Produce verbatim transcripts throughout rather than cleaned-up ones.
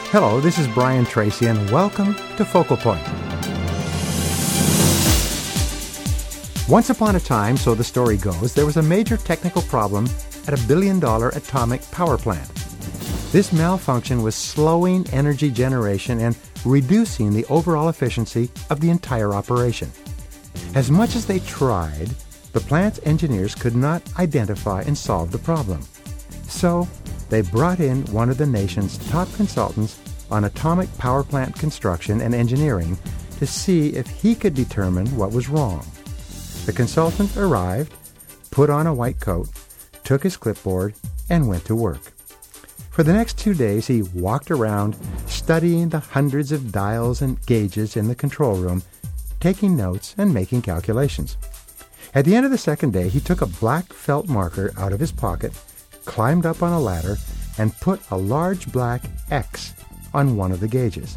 Hello, this is Brian Tracy, and welcome to Focal Point. Once upon a time, so the story goes, there was a major technical problem at a billion-dollar atomic power plant. This malfunction was slowing energy generation and reducing the overall efficiency of the entire operation. As much as they tried, the plant's engineers could not identify and solve the problem. So, they brought in one of the nation's top consultants on atomic power plant construction and engineering to see if he could determine what was wrong. The consultant arrived, put on a white coat, took his clipboard, and went to work. For the next two days, he walked around, studying the hundreds of dials and gauges in the control room, taking notes and making calculations. At the end of the second day, he took a black felt marker out of his pocket, climbed up on a ladder, and put a large black X on one of the gauges.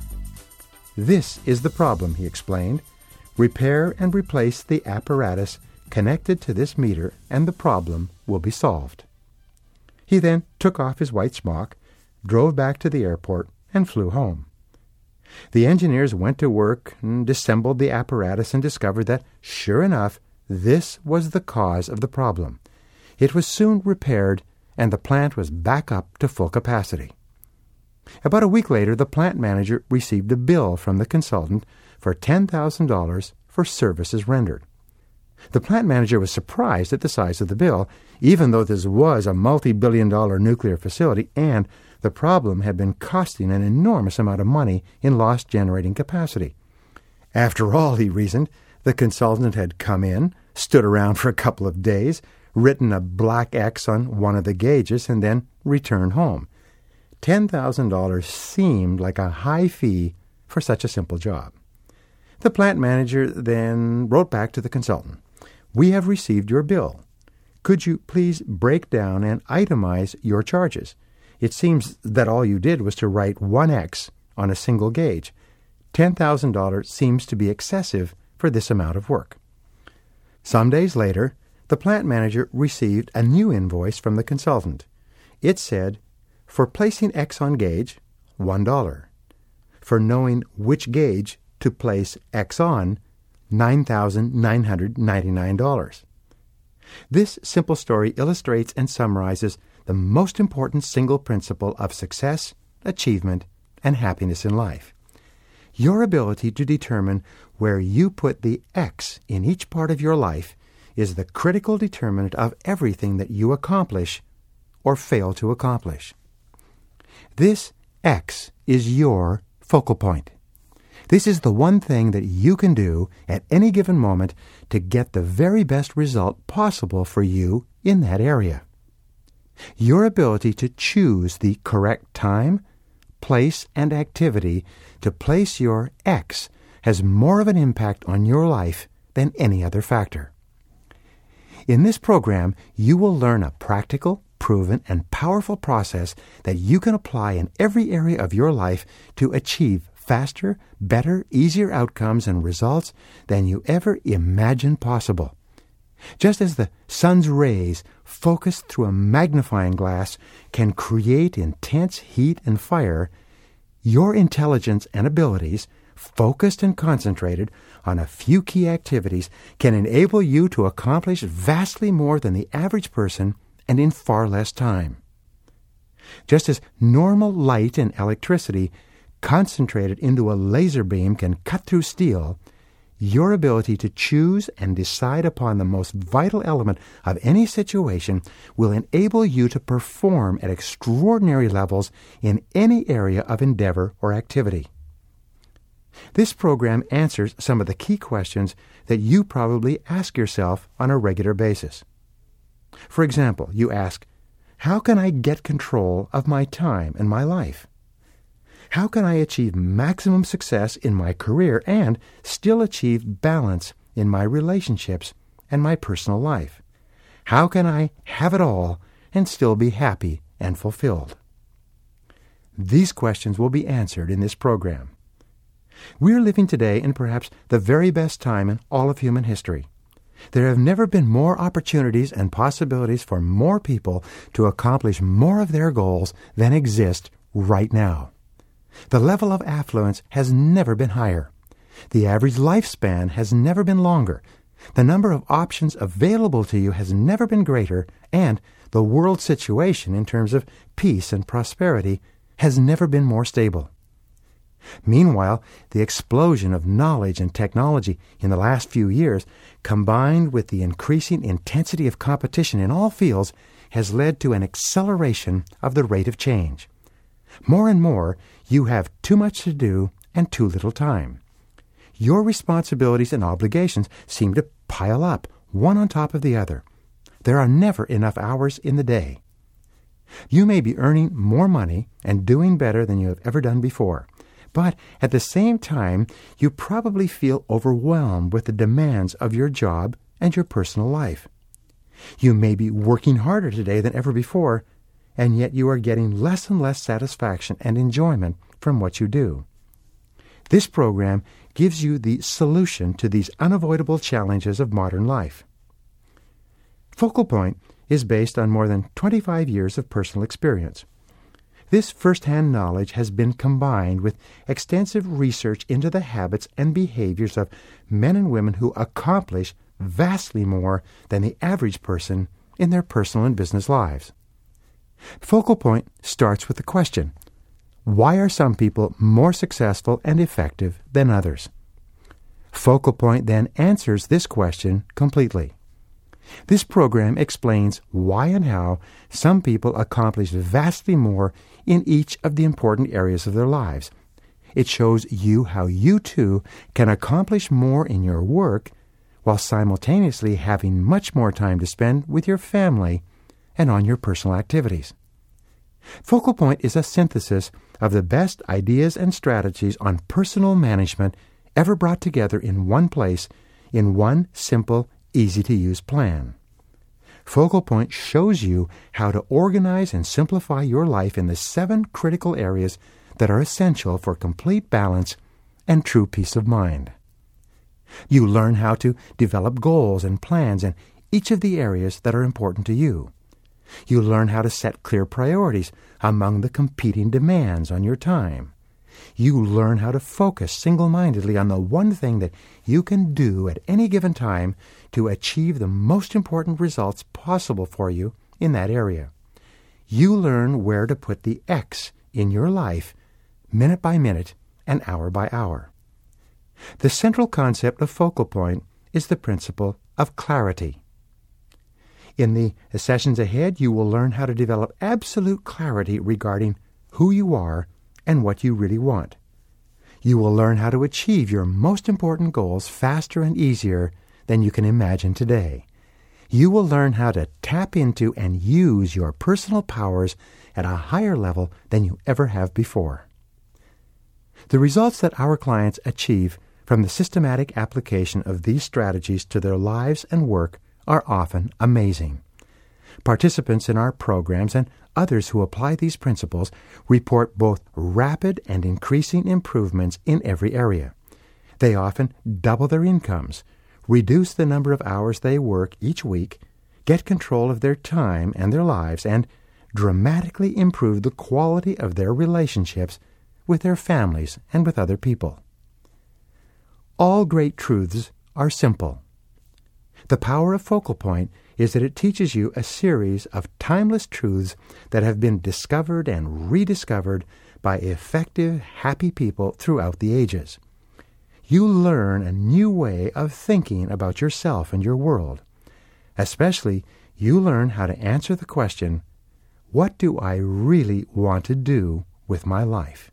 This is the problem, he explained. Repair and replace the apparatus connected to this meter, and the problem will be solved. He then took off his white smock, drove back to the airport, and flew home. The engineers went to work and disassembled the apparatus and discovered that, sure enough, this was the cause of the problem. It was soon repaired, and the plant was back up to full capacity. About a week later, the plant manager received a bill from the consultant for ten thousand dollars for services rendered. The plant manager was surprised at the size of the bill, even though this was a multi-billion dollar nuclear facility and the problem had been costing an enormous amount of money in lost generating capacity. After all, he reasoned, the consultant had come in, stood around for a couple of days, written a black X on one of the gauges, and then returned home. ten thousand dollars seemed like a high fee for such a simple job. The plant manager then wrote back to the consultant, "We have received your bill. Could you please break down and itemize your charges? It seems that all you did was to write one X on a single gauge. ten thousand dollars seems to be excessive for this amount of work." Some days later, the plant manager received a new invoice from the consultant. It said, "For placing X on gauge, one dollar. For knowing which gauge to place X on, nine thousand nine hundred ninety-nine dollars. This simple story illustrates and summarizes the most important single principle of success, achievement, and happiness in life. Your ability to determine where you put the X in each part of your life is the critical determinant of everything that you accomplish or fail to accomplish. This X is your focal point. This is the one thing that you can do at any given moment to get the very best result possible for you in that area. Your ability to choose the correct time, place, and activity to place your X has more of an impact on your life than any other factor. In this program, you will learn a practical, proven, and powerful process that you can apply in every area of your life to achieve faster, better, easier outcomes and results than you ever imagined possible. Just as the sun's rays, focused through a magnifying glass, can create intense heat and fire, your intelligence and abilities, focused and concentrated on a few key activities, can enable you to accomplish vastly more than the average person and in far less time. Just as normal light and electricity concentrated into a laser beam can cut through steel, your ability to choose and decide upon the most vital element of any situation will enable you to perform at extraordinary levels in any area of endeavor or activity. This program answers some of the key questions that you probably ask yourself on a regular basis. For example, you ask, how can I get control of my time and my life? How can I achieve maximum success in my career and still achieve balance in my relationships and my personal life? How can I have it all and still be happy and fulfilled? These questions will be answered in this program. We are living today in perhaps the very best time in all of human history. There have never been more opportunities and possibilities for more people to accomplish more of their goals than exist right now. The level of affluence has never been higher. The average lifespan has never been longer. The number of options available to you has never been greater, and the world situation in terms of peace and prosperity has never been more stable. Meanwhile, the explosion of knowledge and technology in the last few years, combined with the increasing intensity of competition in all fields, has led to an acceleration of the rate of change. More and more, you have too much to do and too little time. Your responsibilities and obligations seem to pile up, one on top of the other. There are never enough hours in the day. You may be earning more money and doing better than you have ever done before, but at the same time, you probably feel overwhelmed with the demands of your job and your personal life. You may be working harder today than ever before, and yet you are getting less and less satisfaction and enjoyment from what you do. This program gives you the solution to these unavoidable challenges of modern life. Focal Point is based on more than twenty-five years of personal experience. This first-hand knowledge has been combined with extensive research into the habits and behaviors of men and women who accomplish vastly more than the average person in their personal and business lives. Focal Point starts with the question, why are some people more successful and effective than others? Focal Point then answers this question completely. This program explains why and how some people accomplish vastly more in each of the important areas of their lives. It shows you how you too can accomplish more in your work while simultaneously having much more time to spend with your family and on your personal activities. Focal Point is a synthesis of the best ideas and strategies on personal management ever brought together in one place in one simple, easy-to-use plan. Focal Point shows you how to organize and simplify your life in the seven critical areas that are essential for complete balance and true peace of mind. You learn how to develop goals and plans in each of the areas that are important to you. You learn how to set clear priorities among the competing demands on your time. You learn how to focus single-mindedly on the one thing that you can do at any given time to achieve the most important results possible for you in that area. You learn where to put the X in your life, minute by minute and hour by hour. The central concept of Focal Point is the principle of clarity. In the sessions ahead, you will learn how to develop absolute clarity regarding who you are and what you really want. You will learn how to achieve your most important goals faster and easier than you can imagine today. You will learn how to tap into and use your personal powers at a higher level than you ever have before. The results that our clients achieve from the systematic application of these strategies to their lives and work are often amazing. Participants in our programs and others who apply these principles report both rapid and increasing improvements in every area. They often double their incomes, reduce the number of hours they work each week, get control of their time and their lives, and dramatically improve the quality of their relationships with their families and with other people. All great truths are simple. The power of Focal Point is that it teaches you a series of timeless truths that have been discovered and rediscovered by effective, happy people throughout the ages. You learn a new way of thinking about yourself and your world. Especially, you learn how to answer the question, what do I really want to do with my life?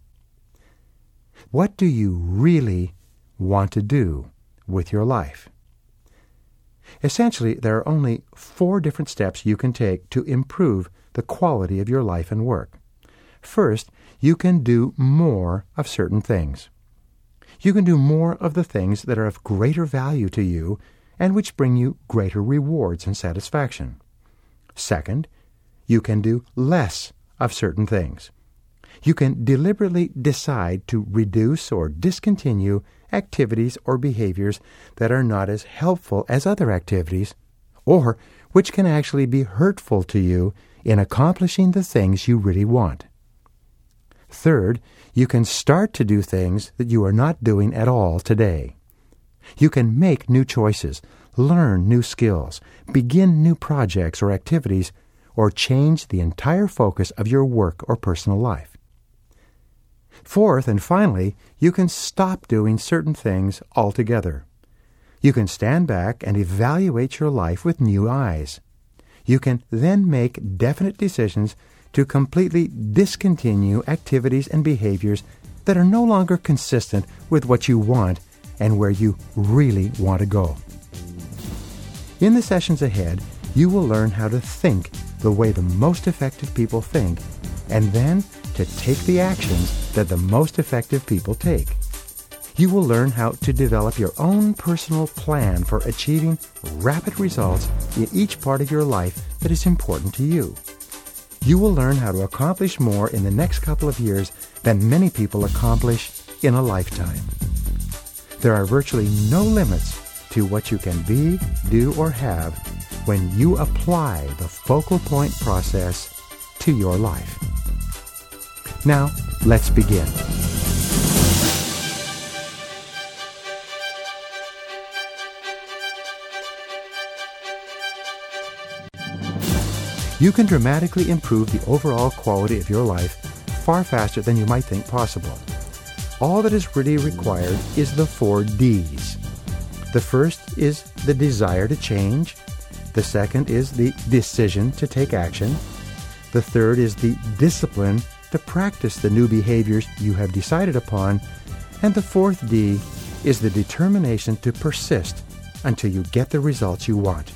What do you really want to do with your life? Essentially, there are only four different steps you can take to improve the quality of your life and work. First, you can do more of certain things. You can do more of the things that are of greater value to you and which bring you greater rewards and satisfaction. Second, you can do less of certain things. You can deliberately decide to reduce or discontinue activities or behaviors that are not as helpful as other activities, or which can actually be hurtful to you in accomplishing the things you really want. Third, you can start to do things that you are not doing at all today. You can make new choices, learn new skills, begin new projects or activities, or change the entire focus of your work or personal life. Fourth, and finally, you can stop doing certain things altogether. You can stand back and evaluate your life with new eyes. You can then make definite decisions to completely discontinue activities and behaviors that are no longer consistent with what you want and where you really want to go. In the sessions ahead, you will learn how to think the way the most effective people think, and then to take the actions that the most effective people take. You will learn how to develop your own personal plan for achieving rapid results in each part of your life that is important to you. You will learn how to accomplish more in the next couple of years than many people accomplish in a lifetime. There are virtually no limits to what you can be, do, or have when you apply the focal point process to your life. Now, let's begin. You can dramatically improve the overall quality of your life far faster than you might think possible. All that is really required is the four D's. The first is the desire to change. The second is the decision to take action. The third is the discipline to practice the new behaviors you have decided upon. And the fourth D is the determination to persist until you get the results you want.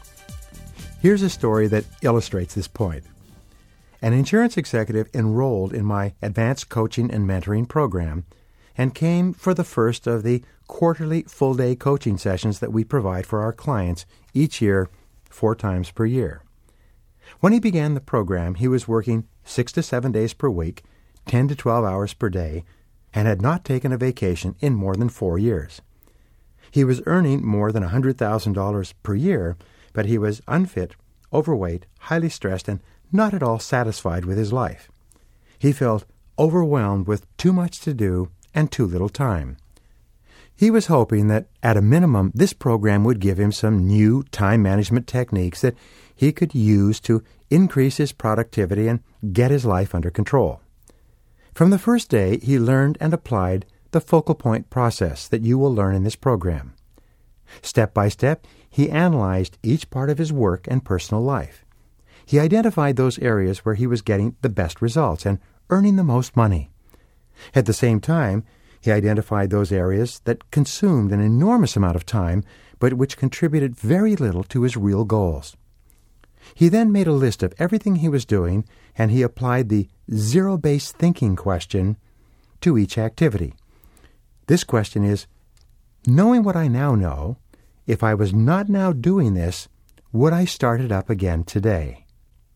Here's a story that illustrates this point. An insurance executive enrolled in my advanced coaching and mentoring program and came for the first of the quarterly full-day coaching sessions that we provide for our clients each year, four times per year. When he began the program, he was working six to seven days per week, ten to twelve hours per day, and had not taken a vacation in more than four years. He was earning more than one hundred thousand dollars per year, but he was unfit, overweight, highly stressed, and not at all satisfied with his life. He felt overwhelmed with too much to do and too little time. He was hoping that, at a minimum, this program would give him some new time management techniques that he could use to increase his productivity and get his life under control. From the first day, he learned and applied the focal point process that you will learn in this program. Step by step, he analyzed each part of his work and personal life. He identified those areas where he was getting the best results and earning the most money. At the same time, he identified those areas that consumed an enormous amount of time, but which contributed very little to his real goals. He then made a list of everything he was doing, and he applied the zero-based thinking question to each activity. This question is, knowing what I now know, if I was not now doing this, would I start it up again today?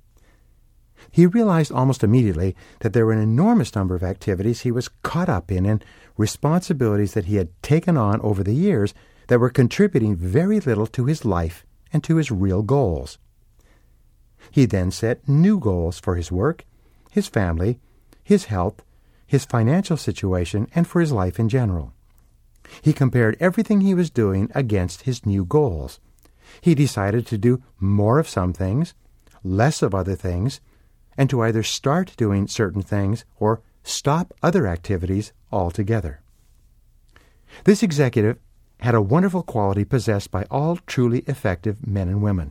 He realized almost immediately that there were an enormous number of activities he was caught up in and responsibilities that he had taken on over the years that were contributing very little to his life and to his real goals. He then set new goals for his work, his family, his health, his financial situation, and for his life in general. He compared everything he was doing against his new goals. He decided to do more of some things, less of other things, and to either start doing certain things or stop other activities altogether. This executive had a wonderful quality possessed by all truly effective men and women.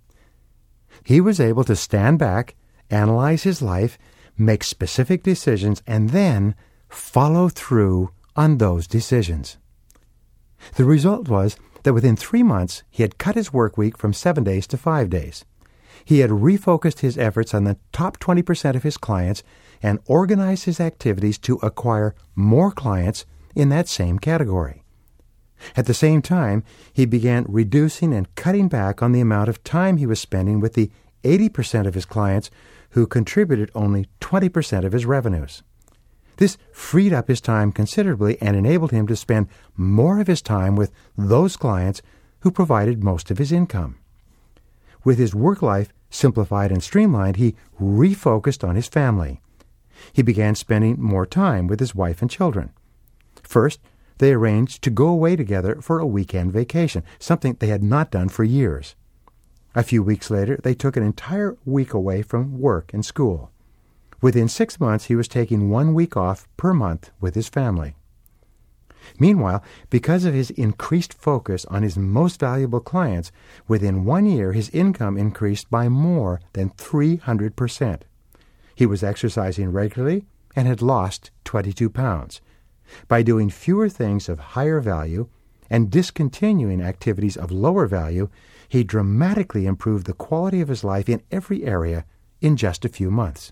He was able to stand back, analyze his life, make specific decisions, and then follow through on those decisions. The result was that within three months, he had cut his work week from seven days to five days. He had refocused his efforts on the top twenty percent of his clients and organized his activities to acquire more clients in that same category. At the same time, he began reducing and cutting back on the amount of time he was spending with the eighty percent of his clients who contributed only twenty percent of his revenues. This freed up his time considerably and enabled him to spend more of his time with those clients who provided most of his income. With his work life simplified and streamlined, he refocused on his family. He began spending more time with his wife and children. First, they arranged to go away together for a weekend vacation, something they had not done for years. A few weeks later, they took an entire week away from work and school. Within six months, he was taking one week off per month with his family. Meanwhile, because of his increased focus on his most valuable clients, within one year his income increased by more than three hundred percent. He was exercising regularly and had lost twenty-two pounds. By doing fewer things of higher value and discontinuing activities of lower value, he dramatically improved the quality of his life in every area in just a few months.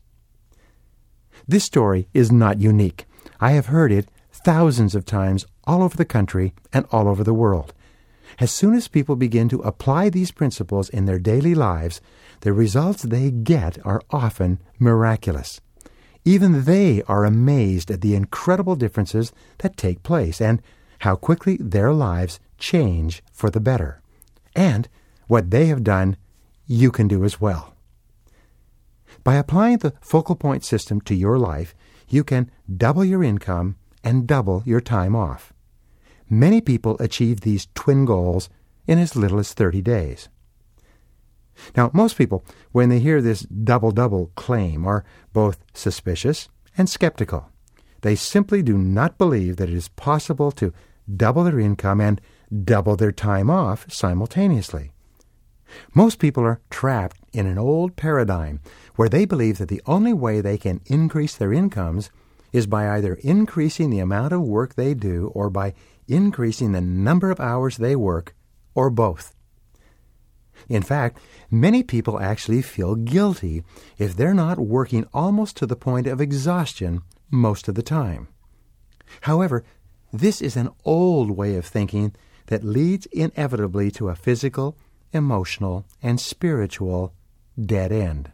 This story is not unique. I have heard it thousands of times all over the country and all over the world. As soon as people begin to apply these principles in their daily lives, the results they get are often miraculous. Even they are amazed at the incredible differences that take place and how quickly their lives change for the better. And what they have done, you can do as well. By applying the focal point system to your life, you can double your income and double your time off. Many people achieve these twin goals in as little as thirty days. Now, most people, when they hear this double-double claim, are both suspicious and skeptical. They simply do not believe that it is possible to double their income and double their time off simultaneously. Most people are trapped in an old paradigm where they believe that the only way they can increase their incomes is by either increasing the amount of work they do or by increasing the number of hours they work, or both. In fact, many people actually feel guilty if they're not working almost to the point of exhaustion most of the time. However, this is an old way of thinking that leads inevitably to a physical, emotional, and spiritual dead end.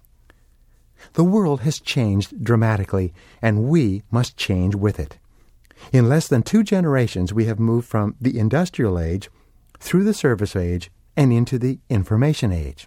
The world has changed dramatically, and we must change with it. In less than two generations, we have moved from the industrial age through the service age and into the information age.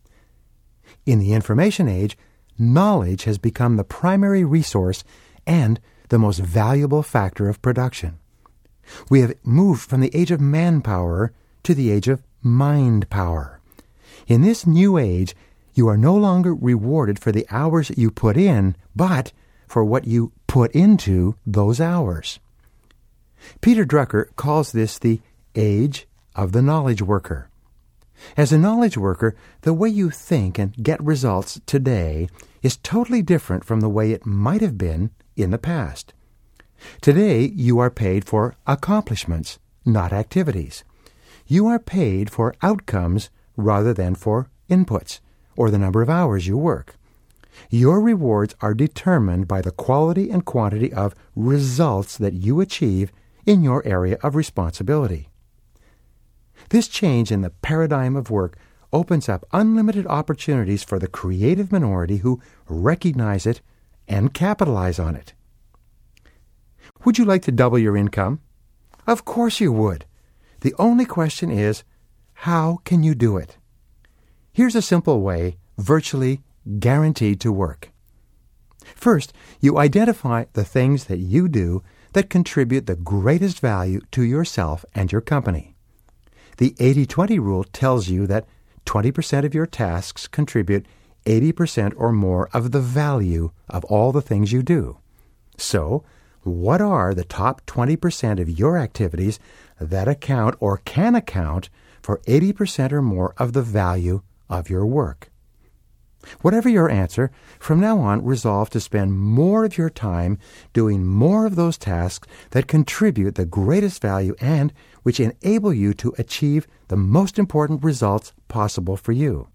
In the information age, knowledge has become the primary resource and the most valuable factor of production. We have moved from the age of manpower to the age of mind power. In this new age, you are no longer rewarded for the hours you put in, but for what you put into those hours. Peter Drucker calls this the age of the knowledge worker. As a knowledge worker, the way you think and get results today is totally different from the way it might have been in the past. Today, you are paid for accomplishments, not activities. You are paid for outcomes rather than for inputs, or the number of hours you work. Your rewards are determined by the quality and quantity of results that you achieve in your area of responsibility. This change in the paradigm of work opens up unlimited opportunities for the creative minority who recognize it and capitalize on it. Would you like to double your income? Of course you would. The only question is, how can you do it? Here's a simple way, virtually guaranteed to work. First, you identify the things that you do that contribute the greatest value to yourself and your company. The eighty twenty rule tells you that twenty percent of your tasks contribute eighty percent or more of the value of all the things you do. So, what are the top twenty percent of your activities that account or can account for eighty percent or more of the value of your work? Whatever your answer, from now on resolve to spend more of your time doing more of those tasks that contribute the greatest value and which enable you to achieve the most important results possible for you.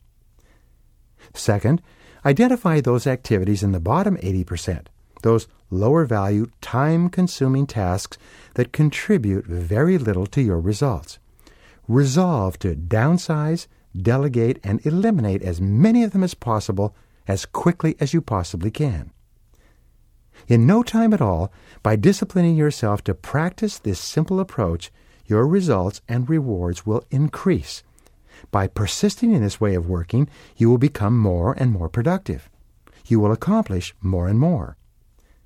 Second, identify those activities in the bottom eighty percent, those lower value, time-consuming tasks that contribute very little to your results. Resolve to downsize, delegate, and eliminate as many of them as possible as quickly as you possibly can. In no time at all, by disciplining yourself to practice this simple approach, your results and rewards will increase. By persisting in this way of working, you will become more and more productive. You will accomplish more and more.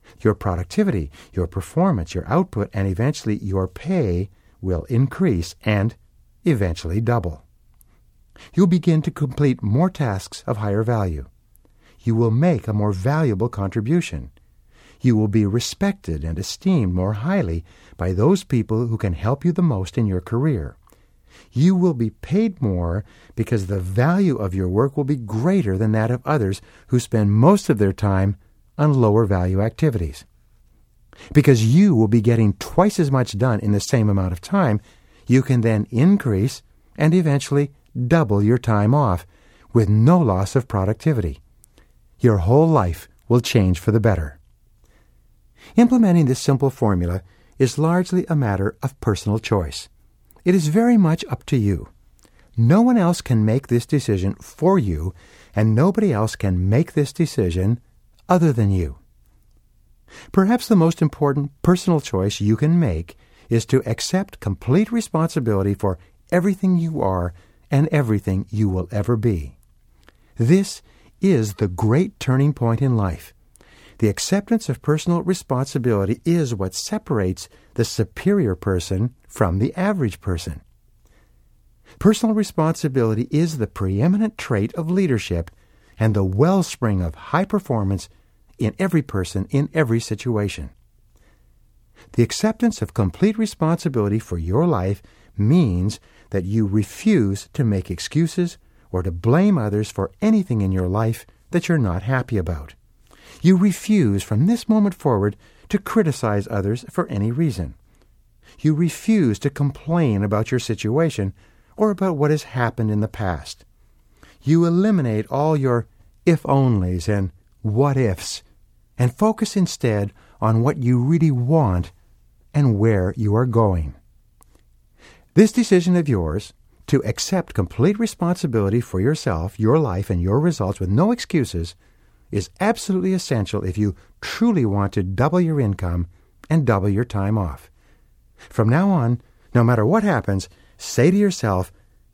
Your productivity, your performance, your output, and eventually your pay will increase and eventually double. You'll begin to complete more tasks of higher value. You will make a more valuable contribution. You will be respected and esteemed more highly by those people who can help you the most in your career. You will be paid more because the value of your work will be greater than that of others who spend most of their time on lower value activities. Because you will be getting twice as much done in the same amount of time, you can then increase and eventually double your time off with no loss of productivity. Your whole life will change for the better. Implementing this simple formula is largely a matter of personal choice. It is very much up to you. No one else can make this decision for you, and nobody else can make this decision other than you. Perhaps the most important personal choice you can make is to accept complete responsibility for everything you are and everything you will ever be. This is the great turning point in life. The acceptance of personal responsibility is what separates the superior person from the average person. Personal responsibility is the preeminent trait of leadership and the wellspring of high performance in every person in every situation. The acceptance of complete responsibility for your life means that you refuse to make excuses or to blame others for anything in your life that you're not happy about. You refuse from this moment forward to criticize others for any reason. You refuse to complain about your situation or about what has happened in the past. You eliminate all your if-onlys and what-ifs and focus instead on what you really want and where you are going. This decision of yours to accept complete responsibility for yourself, your life, and your results with no excuses is absolutely essential if you truly want to double your income and double your time off. From now on, no matter what happens, say to yourself,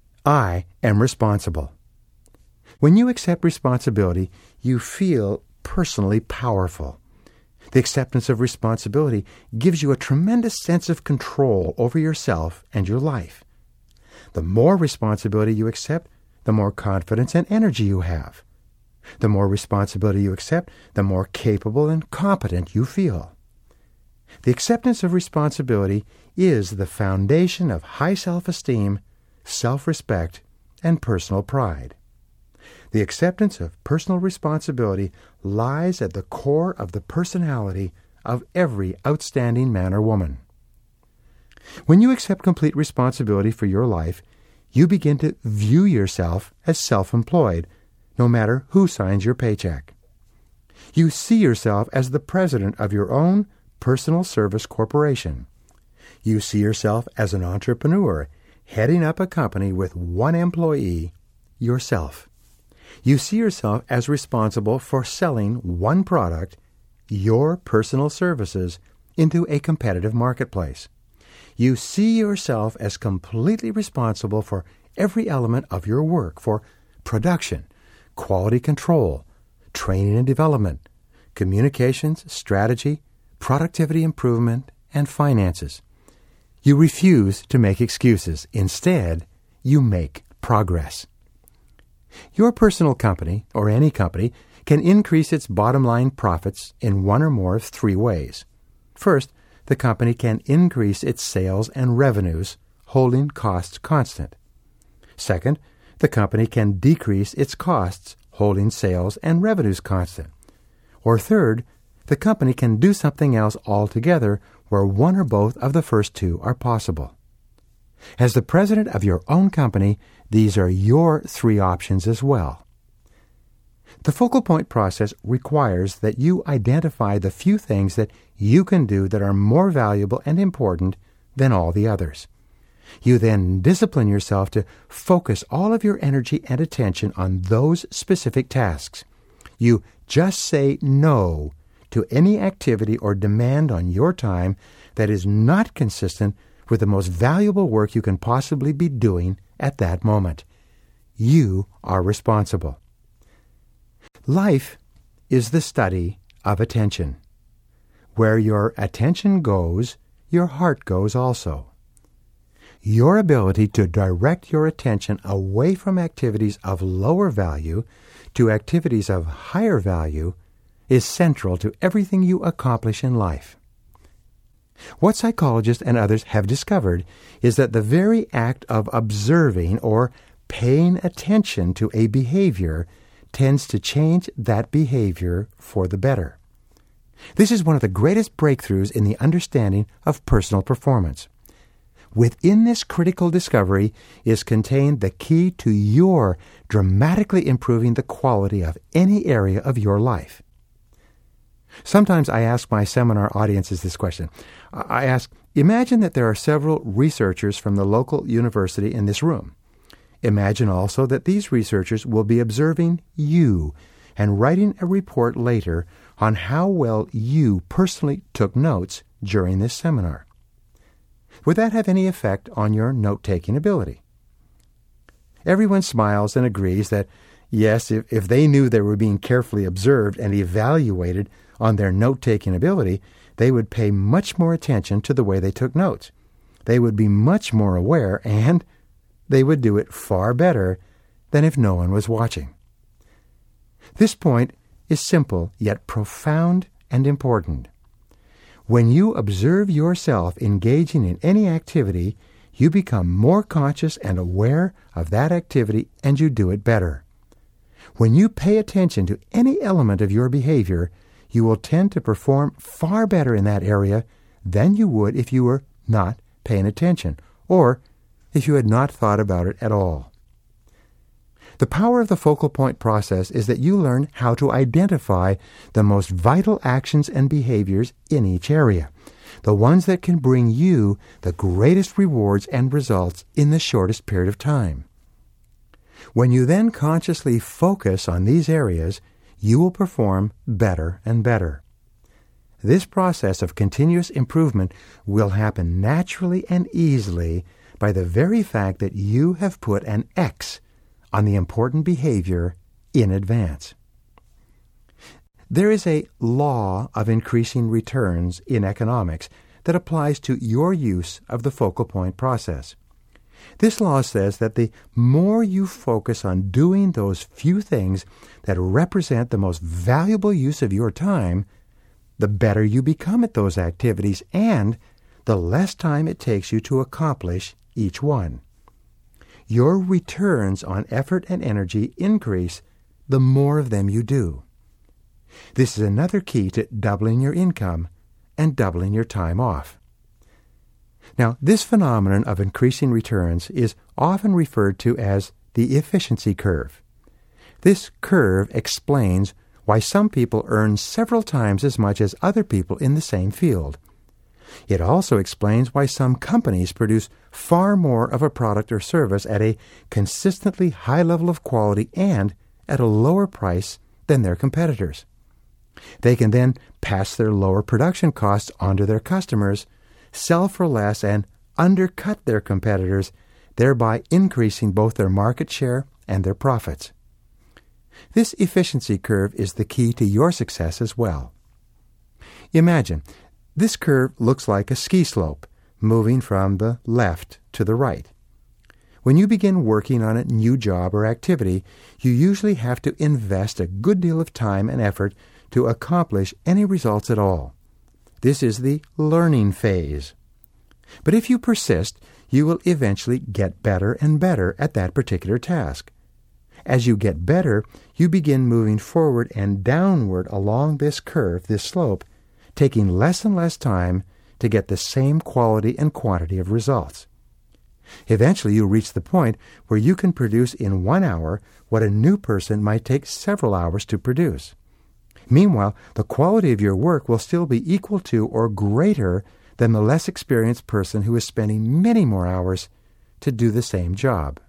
I am responsible. When you accept responsibility, you feel personally powerful. The acceptance of responsibility gives you a tremendous sense of control over yourself and your life. The more responsibility you accept, the more confidence and energy you have. The more responsibility you accept, the more capable and competent you feel. The acceptance of responsibility is the foundation of high self-esteem, self-respect, and personal pride. The acceptance of personal responsibility lies at the core of the personality of every outstanding man or woman. When you accept complete responsibility for your life, you begin to view yourself as self-employed, no matter who signs your paycheck. You see yourself as the president of your own personal service corporation. You see yourself as an entrepreneur, heading up a company with one employee, yourself. You see yourself as responsible for selling one product, your personal services, into a competitive marketplace. You see yourself as completely responsible for every element of your work, for production, quality control, training and development, communications, strategy, productivity improvement, and finances. You refuse to make excuses. Instead, you make progress. Your personal company, or any company, can increase its bottom line profits in one or more of three ways. First, the company can increase its sales and revenues, holding costs constant. Second, the company can decrease its costs, holding sales and revenues constant. Or third, the company can do something else altogether where one or both of the first two are possible. As the president of your own company, these are your three options as well. The focal point process requires that you identify the few things that you can do that are more valuable and important than all the others. You then discipline yourself to focus all of your energy and attention on those specific tasks. You just say no to any activity or demand on your time that is not consistent with the most valuable work you can possibly be doing at that moment. You are responsible. Life is the study of attention. Where your attention goes, your heart goes also. Your ability to direct your attention away from activities of lower value to activities of higher value is central to everything you accomplish in life. What psychologists and others have discovered is that the very act of observing or paying attention to a behavior tends to change that behavior for the better. This is one of the greatest breakthroughs in the understanding of personal performance. Within this critical discovery is contained the key to your dramatically improving the quality of any area of your life. Sometimes I ask my seminar audiences this question. I ask, imagine that there are several researchers from the local university in this room. Imagine also that these researchers will be observing you and writing a report later on how well you personally took notes during this seminar. Would that have any effect on your note-taking ability? Everyone smiles and agrees that, yes, if, if they knew they were being carefully observed and evaluated on their note-taking ability, they would pay much more attention to the way they took notes. They would be much more aware, and they would do it far better than if no one was watching. This point is simple yet profound and important. When you observe yourself engaging in any activity, you become more conscious and aware of that activity, and you do it better. When you pay attention to any element of your behavior, you will tend to perform far better in that area than you would if you were not paying attention, or if you had not thought about it at all. The power of the focal point process is that you learn how to identify the most vital actions and behaviors in each area, the ones that can bring you the greatest rewards and results in the shortest period of time. When you then consciously focus on these areas, you will perform better and better. This process of continuous improvement will happen naturally and easily by the very fact that you have put an X on the important behavior in advance. There is a law of increasing returns in economics that applies to your use of the focal point process. This law says that the more you focus on doing those few things that represent the most valuable use of your time, the better you become at those activities and the less time it takes you to accomplish each one. Your returns on effort and energy increase the more of them you do. This is another key to doubling your income and doubling your time off. Now, this phenomenon of increasing returns is often referred to as the efficiency curve. This curve explains why some people earn several times as much as other people in the same field. It also explains why some companies produce far more of a product or service at a consistently high level of quality and at a lower price than their competitors. They can then pass their lower production costs onto their customers, sell for less, and undercut their competitors, thereby increasing both their market share and their profits. This efficiency curve is the key to your success as well. Imagine, this curve looks like a ski slope, moving from the left to the right. When you begin working on a new job or activity, you usually have to invest a good deal of time and effort to accomplish any results at all. This is the learning phase. But if you persist, you will eventually get better and better at that particular task. As you get better, you begin moving forward and downward along this curve, this slope, taking less and less time to get the same quality and quantity of results. Eventually, you'll reach the point where you can produce in one hour what a new person might take several hours to produce. Meanwhile, the quality of your work will still be equal to or greater than the less experienced person who is spending many more hours to do the same job.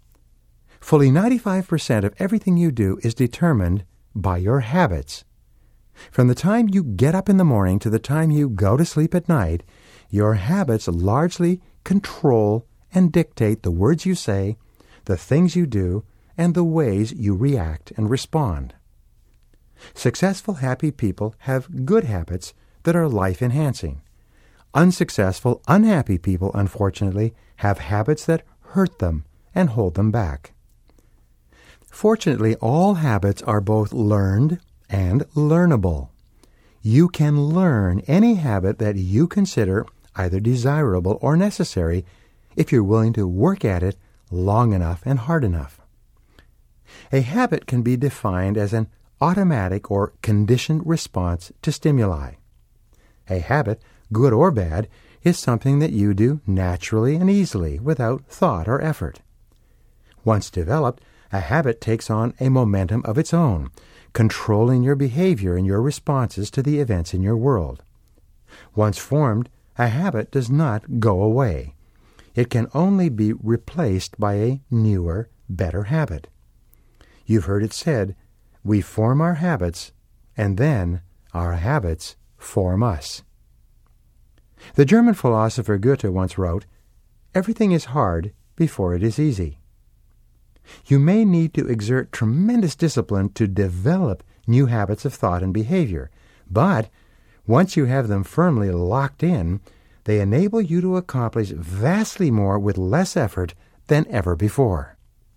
Fully ninety-five percent of everything you do is determined by your habits. From the time you get up in the morning to the time you go to sleep at night, your habits largely control and dictate the words you say, the things you do, and the ways you react and respond. Successful, happy people have good habits that are life-enhancing. Unsuccessful, unhappy people, unfortunately, have habits that hurt them and hold them back. Fortunately, all habits are both learned and learnable. You can learn any habit that you consider either desirable or necessary if you're willing to work at it long enough and hard enough. A habit can be defined as an automatic or conditioned response to stimuli. A habit, good or bad, is something that you do naturally and easily without thought or effort. Once developed, a habit takes on a momentum of its own, controlling your behavior and your responses to the events in your world. Once formed, a habit does not go away. It can only be replaced by a newer, better habit. You've heard it said, we form our habits, and then our habits form us. The German philosopher Goethe once wrote, "Everything is hard before it is easy." You may need to exert tremendous discipline to develop new habits of thought and behavior, but once you have them firmly locked in, they enable you to accomplish vastly more with less effort than ever before.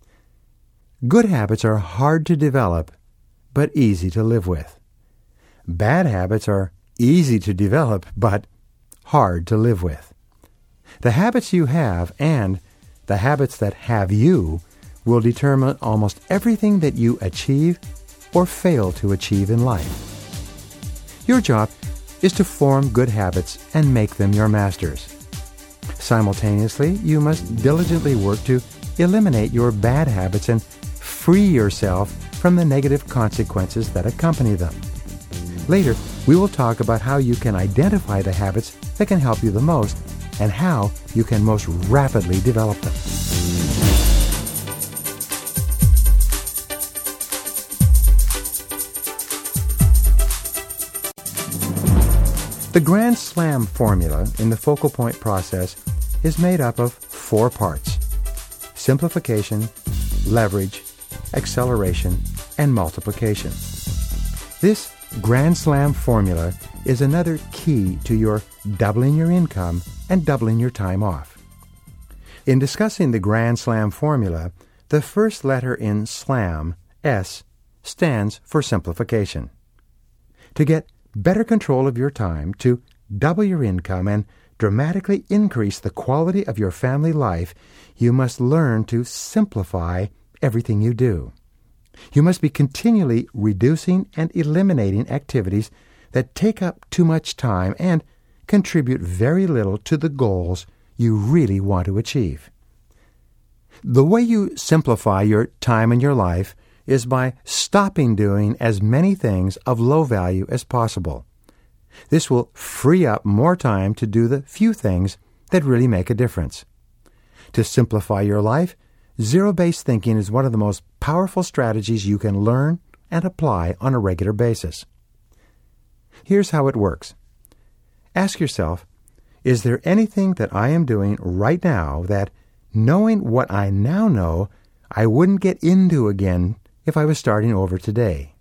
Good habits are hard to develop, but easy to live with. Bad habits are easy to develop, but hard to live with. The habits you have and the habits that have you will determine almost everything that you achieve or fail to achieve in life. Your job is to form good habits and make them your masters. Simultaneously, you must diligently work to eliminate your bad habits and free yourself from the negative consequences that accompany them. Later, we will talk about how you can identify the habits that can help you the most and how you can most rapidly develop them. The Grand Slam formula in the focal point process is made up of four parts: simplification, leverage, acceleration, and multiplication. This Grand Slam formula is another key to your doubling your income and doubling your time off. In discussing the Grand Slam formula, the first letter in SLAM, S, stands for simplification. To get better control of your time, to double your income, and dramatically increase the quality of your family life, you must learn to simplify everything you do. You must be continually reducing and eliminating activities that take up too much time and contribute very little to the goals you really want to achieve. The way you simplify your time and your life is by stopping doing as many things of low value as possible. This will free up more time to do the few things that really make a difference. To simplify your life, zero-based thinking is one of the most powerful strategies you can learn and apply on a regular basis. Here's how it works. Ask yourself, is there anything that I am doing right now that, knowing what I now know, I wouldn't get into again if I was starting over today?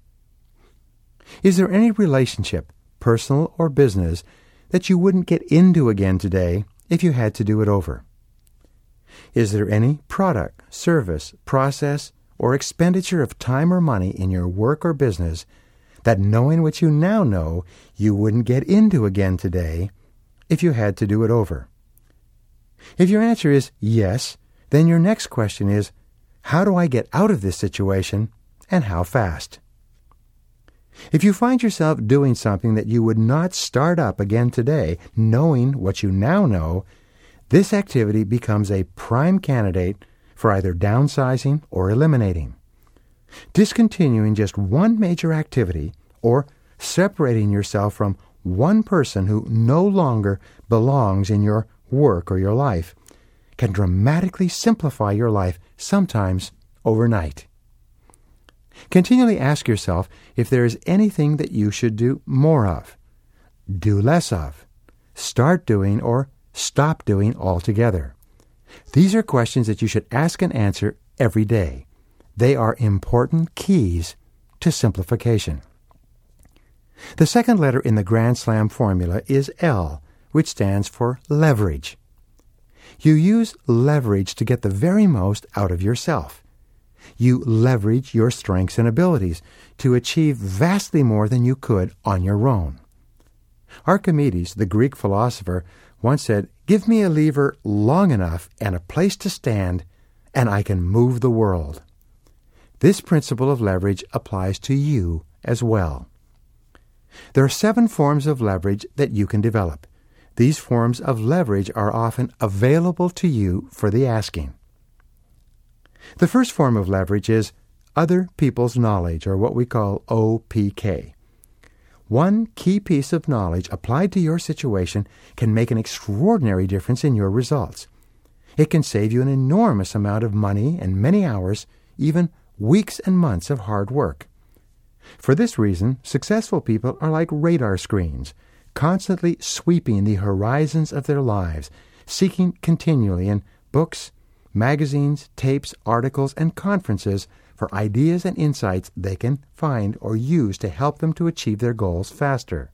Is there any relationship, personal or business, that you wouldn't get into again today if you had to do it over? Is there any product, service, process, or expenditure of time or money in your work or business that, knowing what you now know, you wouldn't get into again today if you had to do it over? If your answer is yes, then your next question is, how do I get out of this situation, and how fast? If you find yourself doing something that you would not start up again today, knowing what you now know, this activity becomes a prime candidate for either downsizing or eliminating. Discontinuing just one major activity or separating yourself from one person who no longer belongs in your work or your life can dramatically simplify your life, sometimes overnight. Continually ask yourself if there is anything that you should do more of, do less of, start doing, or stop doing altogether. These are questions that you should ask and answer every day. They are important keys to simplification. The second letter in the Grand Slam formula is L, which stands for leverage. You use leverage to get the very most out of yourself. You leverage your strengths and abilities to achieve vastly more than you could on your own. Archimedes, the Greek philosopher, once said, "Give me a lever long enough and a place to stand, and I can move the world." This principle of leverage applies to you as well. There are seven forms of leverage that you can develop. These forms of leverage are often available to you for the asking. The first form of leverage is other people's knowledge, or what we call O P K. One key piece of knowledge applied to your situation can make an extraordinary difference in your results. It can save you an enormous amount of money and many hours, even weeks and months of hard work. For this reason, successful people are like radar screens, constantly sweeping the horizons of their lives, seeking continually in books, magazines, tapes, articles, and conferences for ideas and insights they can find or use to help them to achieve their goals faster.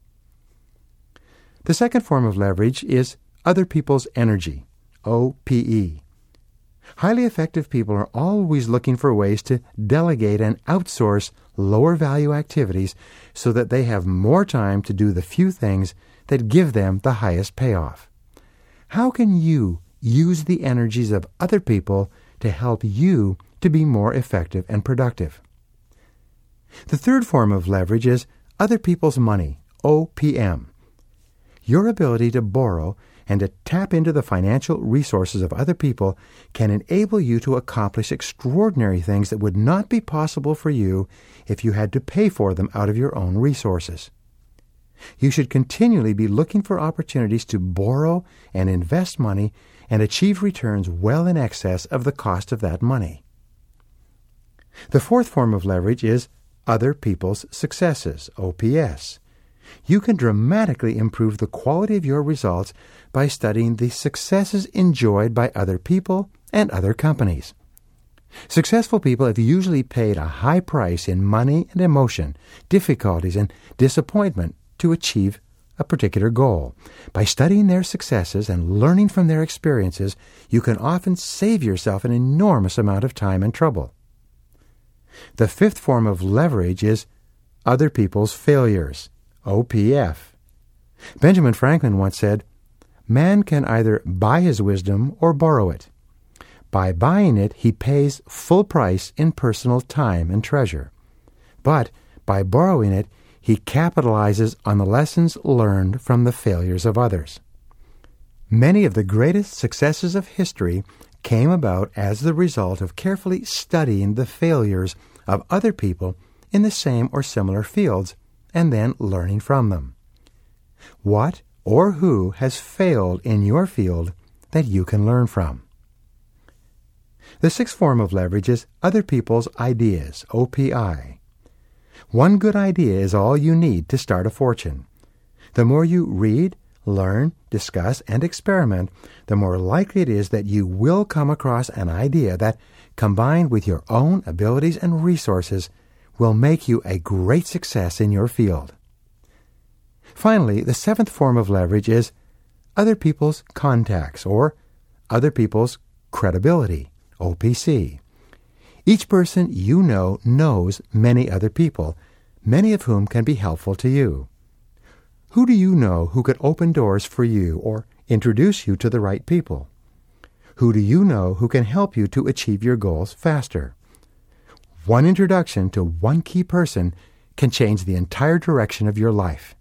The second form of leverage is other people's energy, O P E. Highly effective people are always looking for ways to delegate and outsource lower-value activities so that they have more time to do the few things that give them the highest payoff. How can you use the energies of other people to help you to be more effective and productive? The third form of leverage is other people's money, O P M. Your ability to borrow and to tap into the financial resources of other people can enable you to accomplish extraordinary things that would not be possible for you if you had to pay for them out of your own resources. You should continually be looking for opportunities to borrow and invest money and achieve returns well in excess of the cost of that money. The fourth form of leverage is other people's successes, O P S. You can dramatically improve the quality of your results by studying the successes enjoyed by other people and other companies. Successful people have usually paid a high price in money and emotion, difficulties and disappointment to achieve a particular goal. By studying their successes and learning from their experiences, you can often save yourself an enormous amount of time and trouble. The fifth form of leverage is other people's failures, O P F. Benjamin Franklin once said, "Man can either buy his wisdom or borrow it. By buying it, he pays full price in personal time and treasure. But by borrowing it, he capitalizes on the lessons learned from the failures of others." Many of the greatest successes of history came about as the result of carefully studying the failures of other people in the same or similar fields and then learning from them. What or who has failed in your field that you can learn from? The sixth form of leverage is other people's ideas, O P I. One good idea is all you need to start a fortune. The more you read, learn, discuss, and experiment, the more likely it is that you will come across an idea that, combined with your own abilities and resources, will make you a great success in your field. Finally, the seventh form of leverage is other people's contacts, or other people's credibility, O P C. Each person you know knows many other people, many of whom can be helpful to you. Who do you know who could open doors for you or introduce you to the right people? Who do you know who can help you to achieve your goals faster? One introduction to one key person can change the entire direction of your life.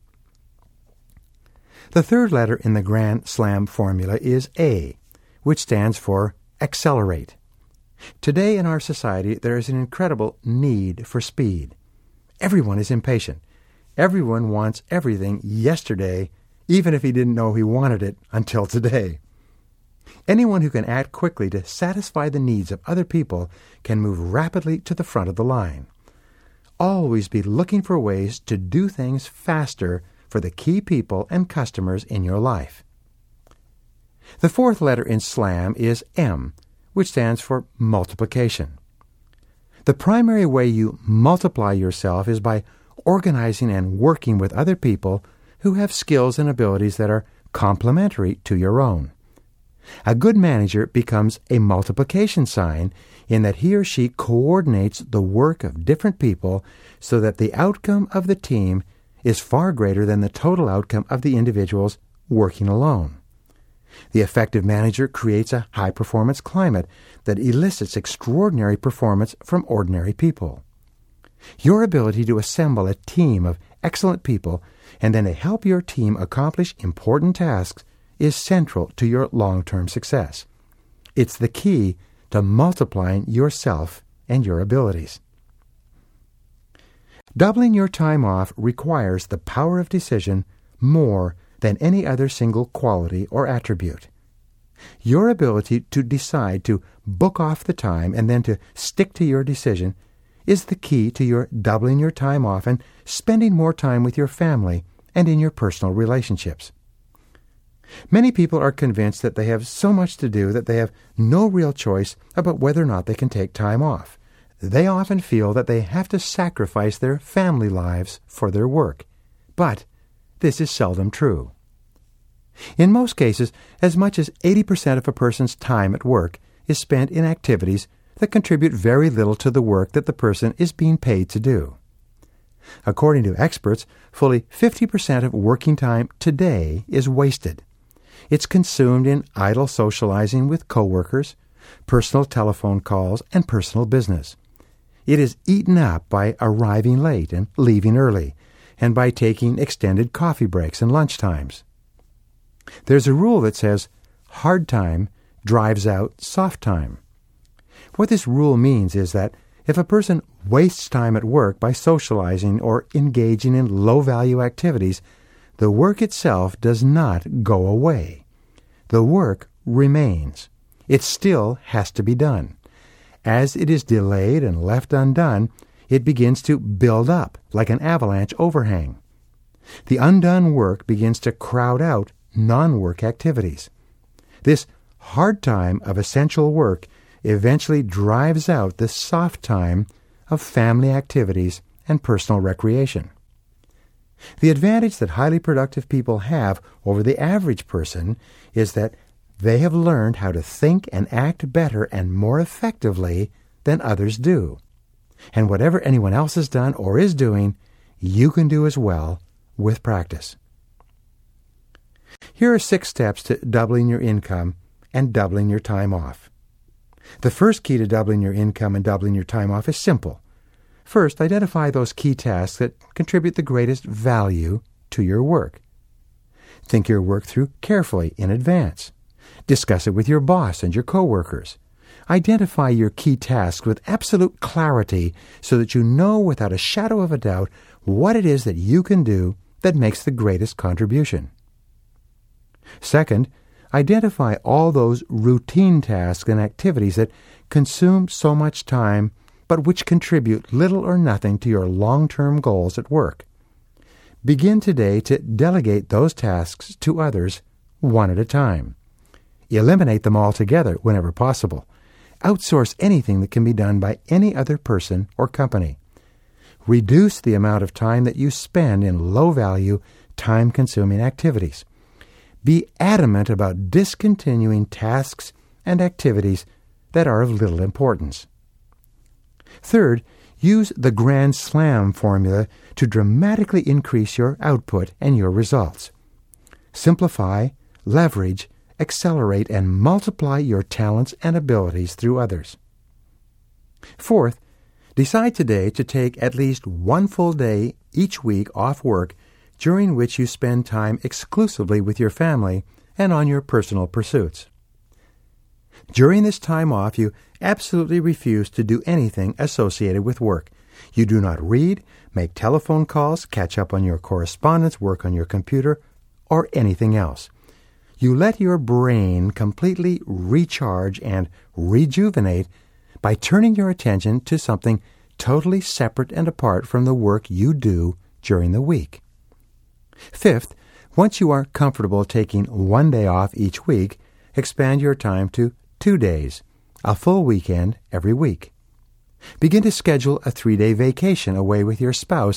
The third letter in the Grand Slam formula is A, which stands for accelerate. Today in our society, there is an incredible need for speed. Everyone is impatient. Everyone wants everything yesterday, even if he didn't know he wanted it until today. Anyone who can act quickly to satisfy the needs of other people can move rapidly to the front of the line. Always be looking for ways to do things faster for the key people and customers in your life. The fourth letter in SLAM is M, which stands for multiplication. The primary way you multiply yourself is by organizing and working with other people who have skills and abilities that are complementary to your own. A good manager becomes a multiplication sign in that he or she coordinates the work of different people so that the outcome of the team is far greater than the total outcome of the individuals working alone. The effective manager creates a high-performance climate that elicits extraordinary performance from ordinary people. Your ability to assemble a team of excellent people and then to help your team accomplish important tasks is central to your long-term success. It's the key to multiplying yourself and your abilities. Doubling your time off requires the power of decision more than any other single quality or attribute. Your ability to decide to book off the time and then to stick to your decision is the key to your doubling your time off and spending more time with your family and in your personal relationships. Many people are convinced that they have so much to do that they have no real choice about whether or not they can take time off. They often feel that they have to sacrifice their family lives for their work. But this is seldom true. In most cases, as much as eighty percent of a person's time at work is spent in activities that contribute very little to the work that the person is being paid to do. According to experts, fully fifty percent of working time today is wasted. It's consumed in idle socializing with coworkers, personal telephone calls, and personal business. It is eaten up by arriving late and leaving early, and by taking extended coffee breaks and lunch times. There's a rule that says, hard time drives out soft time. What this rule means is that if a person wastes time at work by socializing or engaging in low-value activities, the work itself does not go away. The work remains. It still has to be done. As it is delayed and left undone, it begins to build up like an avalanche overhang. The undone work begins to crowd out non-work activities. This hard time of essential work eventually drives out the soft time of family activities and personal recreation. The advantage that highly productive people have over the average person is that they have learned how to think and act better and more effectively than others do. And whatever anyone else has done or is doing, you can do as well with practice. Here are six steps to doubling your income and doubling your time off. The first key to doubling your income and doubling your time off is simple. First, identify those key tasks that contribute the greatest value to your work. Think your work through carefully in advance. Discuss it with your boss and your coworkers. Identify your key tasks with absolute clarity so that you know without a shadow of a doubt what it is that you can do that makes the greatest contribution. Second, identify all those routine tasks and activities that consume so much time but which contribute little or nothing to your long-term goals at work. Begin today to delegate those tasks to others one at a time. Eliminate them altogether whenever possible. Outsource anything that can be done by any other person or company. Reduce the amount of time that you spend in low-value, time-consuming activities. Be adamant about discontinuing tasks and activities that are of little importance. Third, use the Grand Slam formula to dramatically increase your output and your results. Simplify, leverage, accelerate, and multiply your talents and abilities through others. Fourth, decide today to take at least one full day each week off work during which you spend time exclusively with your family and on your personal pursuits. During this time off, you absolutely refuse to do anything associated with work. You do not read, make telephone calls, catch up on your correspondence, work on your computer, or anything else. You let your brain completely recharge and rejuvenate by turning your attention to something totally separate and apart from the work you do during the week. Fifth, once you are comfortable taking one day off each week, expand your time to two days, a full weekend every week. Begin to schedule a three-day vacation away with your spouse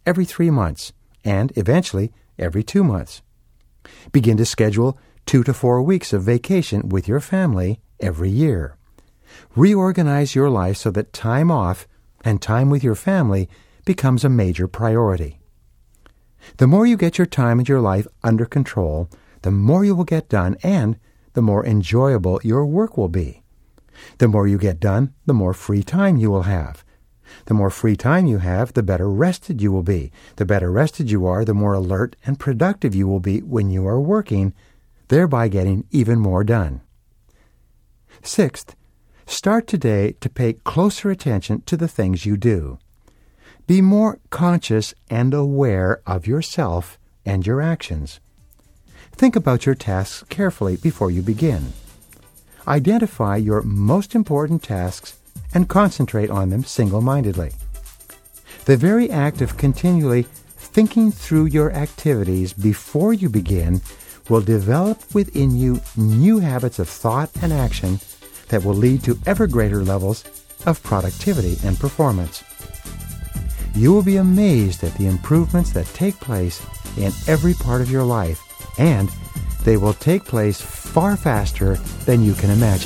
every three months, and eventually every two months. Begin to schedule two to four weeks of vacation with your family every year. Reorganize your life so that time off and time with your family becomes a major priority. The more you get your time and your life under control, the more you will get done and the more enjoyable your work will be. The more you get done, the more free time you will have. The more free time you have, the better rested you will be. The better rested you are, the more alert and productive you will be when you are working, thereby getting even more done. Sixth, start today to pay closer attention to the things you do. Be more conscious and aware of yourself and your actions. Think about your tasks carefully before you begin. Identify your most important tasks and concentrate on them single-mindedly. The very act of continually thinking through your activities before you begin will develop within you new habits of thought and action that will lead to ever greater levels of productivity and performance. You will be amazed at the improvements that take place in every part of your life, and they will take place far faster than you can imagine.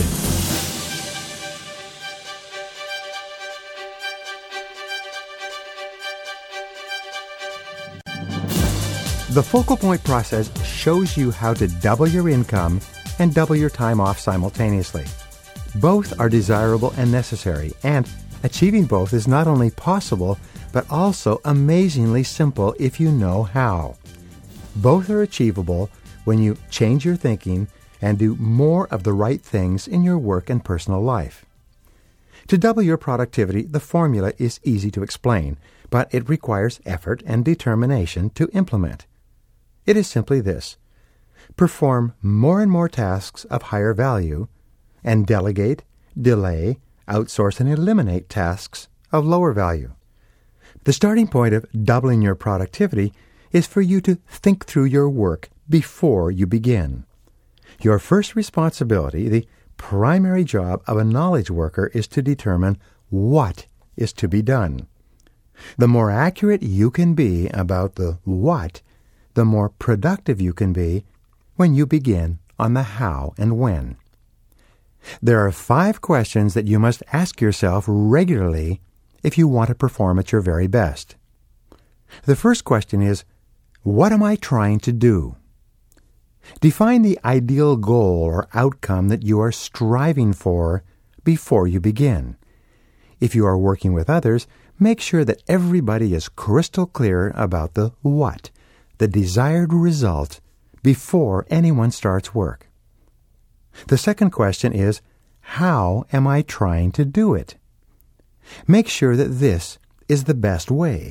The Focal Point process shows you how to double your income and double your time off simultaneously. Both are desirable and necessary, and achieving both is not only possible, but also amazingly simple if you know how. Both are achievable when you change your thinking and do more of the right things in your work and personal life. To double your productivity, the formula is easy to explain, but it requires effort and determination to implement. It is simply this: perform more and more tasks of higher value, and delegate, delay, outsource, and eliminate tasks of lower value. The starting point of doubling your productivity is for you to think through your work before you begin. Your first responsibility, the primary job of a knowledge worker, is to determine what is to be done. The more accurate you can be about the what, the more productive you can be when you begin on the how and when. There are five questions that you must ask yourself regularly if you want to perform at your very best. The first question is, what am I trying to do? Define the ideal goal or outcome that you are striving for before you begin. If you are working with others, make sure that everybody is crystal clear about the what, the desired result, before anyone starts work. The second question is, how am I trying to do it? Make sure that this is the best way.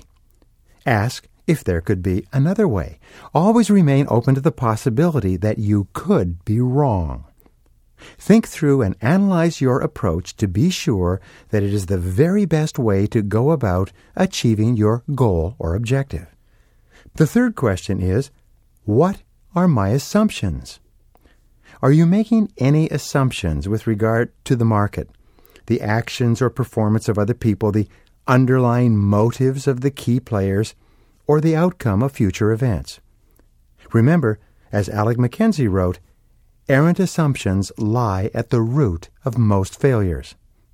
Ask if there could be another way. Always remain open to the possibility that you could be wrong. Think through and analyze your approach to be sure that it is the very best way to go about achieving your goal or objective. The third question is, what are my assumptions? Are you making any assumptions with regard to the market, the actions or performance of other people, the underlying motives of the key players, or the outcome of future events? Remember, as Alec McKenzie wrote, errant assumptions lie at the root of most failures.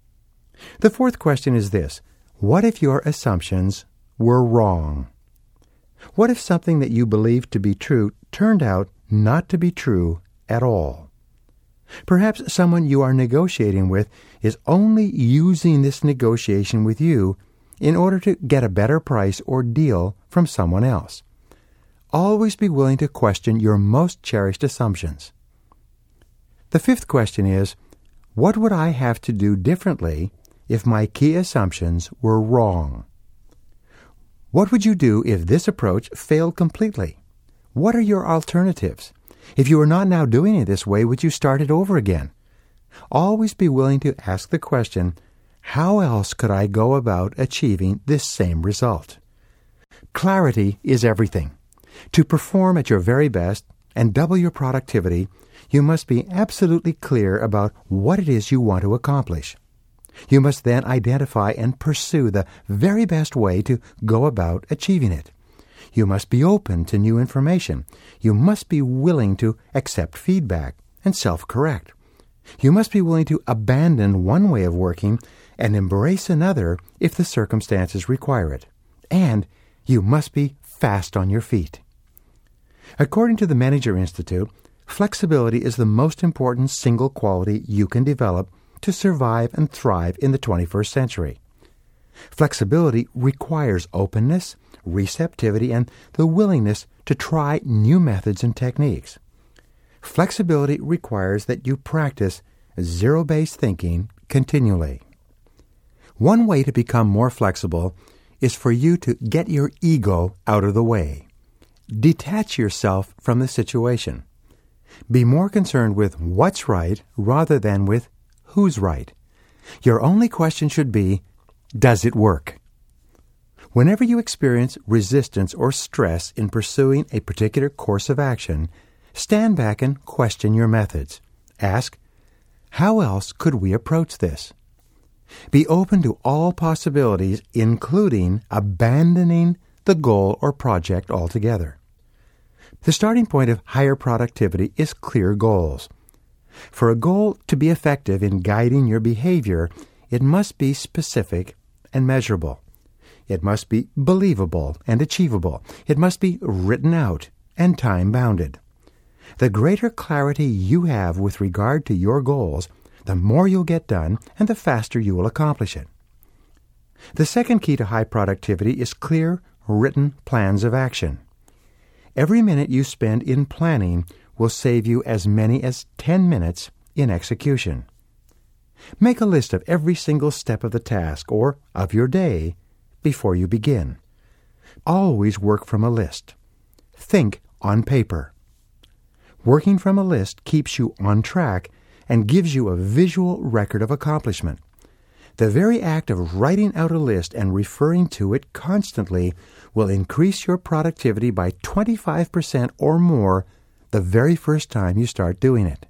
The fourth question is this: what if your assumptions were wrong? What if something that you believed to be true turned out not to be true at all? Perhaps someone you are negotiating with is only using this negotiation with you in order to get a better price or deal from someone else. Always be willing to question your most cherished assumptions. The fifth question is, what would I have to do differently if my key assumptions were wrong? What would you do if this approach failed completely? What are your alternatives? If you are not now doing it this way, would you start it over again? Always be willing to ask the question, how else could I go about achieving this same result? Clarity is everything. To perform at your very best and double your productivity, you must be absolutely clear about what it is you want to accomplish. You must then identify and pursue the very best way to go about achieving it. You must be open to new information. You must be willing to accept feedback and self-correct. You must be willing to abandon one way of working and embrace another if the circumstances require it. And you must be fast on your feet. According to the Manager Institute, flexibility is the most important single quality you can develop to survive and thrive in the twenty-first century. Flexibility requires openness, receptivity, and the willingness to try new methods and techniques. Flexibility requires that you practice zero-based thinking continually. One way to become more flexible is for you to get your ego out of the way. Detach yourself from the situation. Be more concerned with what's right rather than with who's right. Your only question should be, does it work? Whenever you experience resistance or stress in pursuing a particular course of action, stand back and question your methods. Ask, how else could we approach this? Be open to all possibilities, including abandoning the goal or project altogether. The starting point of higher productivity is clear goals. For a goal to be effective in guiding your behavior, it must be specific and measurable. It must be believable and achievable. It must be written out and time-bounded. The greater clarity you have with regard to your goals, the more you'll get done and the faster you will accomplish it. The second key to high productivity is clear, written plans of action. Every minute you spend in planning will save you as many as ten minutes in execution. Make a list of every single step of the task or of your day before you begin. Always work from a list. Think on paper. Working from a list keeps you on track and gives you a visual record of accomplishment. The very act of writing out a list and referring to it constantly will increase your productivity by twenty-five percent or more the very first time you start doing it.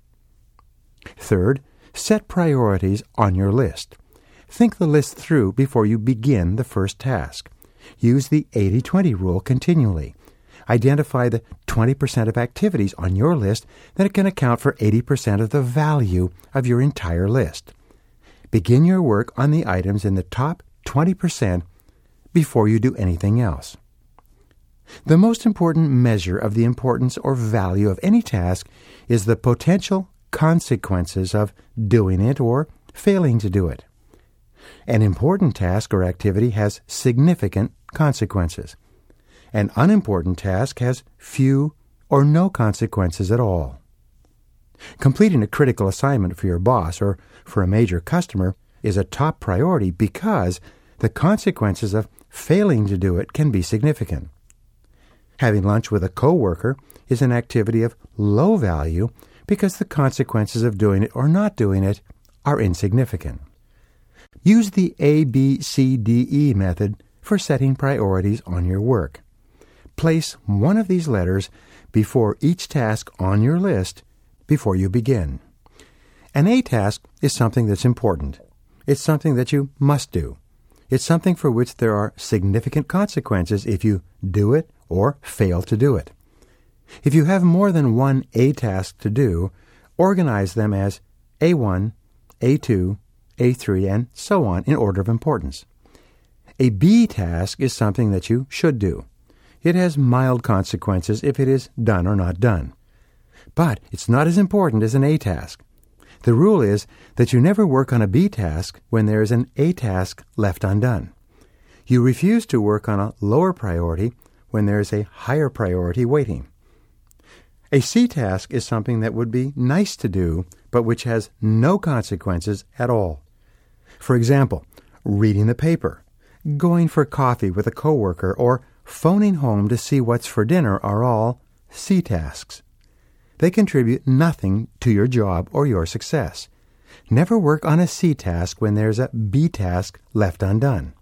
Third, set priorities on your list. Think the list through before you begin the first task. Use the eighty twenty rule continually. Identify the twenty percent of activities on your list that can account for eighty percent of the value of your entire list. Begin your work on the items in the top twenty percent before you do anything else. The most important measure of the importance or value of any task is the potential consequences of doing it or failing to do it. An important task or activity has significant consequences. An unimportant task has few or no consequences at all. Completing a critical assignment for your boss or for a major customer is a top priority because the consequences of failing to do it can be significant. Having lunch with a coworker is an activity of low value because the consequences of doing it or not doing it are insignificant. Use the A B C D E method for setting priorities on your work. Place one of these letters before each task on your list before you begin. An A task is something that's important. It's something that you must do. It's something for which there are significant consequences if you do it or fail to do it. If you have more than one A task to do, organize them as A one, A two, A three, and so on in order of importance. A B task is something that you should do. It has mild consequences if it is done or not done. But it's not as important as an A task. The rule is that you never work on a B task when there is an A task left undone. You refuse to work on a lower priority when there is a higher priority waiting. A C task is something that would be nice to do, but which has no consequences at all. For example, reading the paper, going for coffee with a coworker, or phoning home to see what's for dinner are all C tasks. They contribute nothing to your job or your success. Never work on a C task when there's a B task left undone.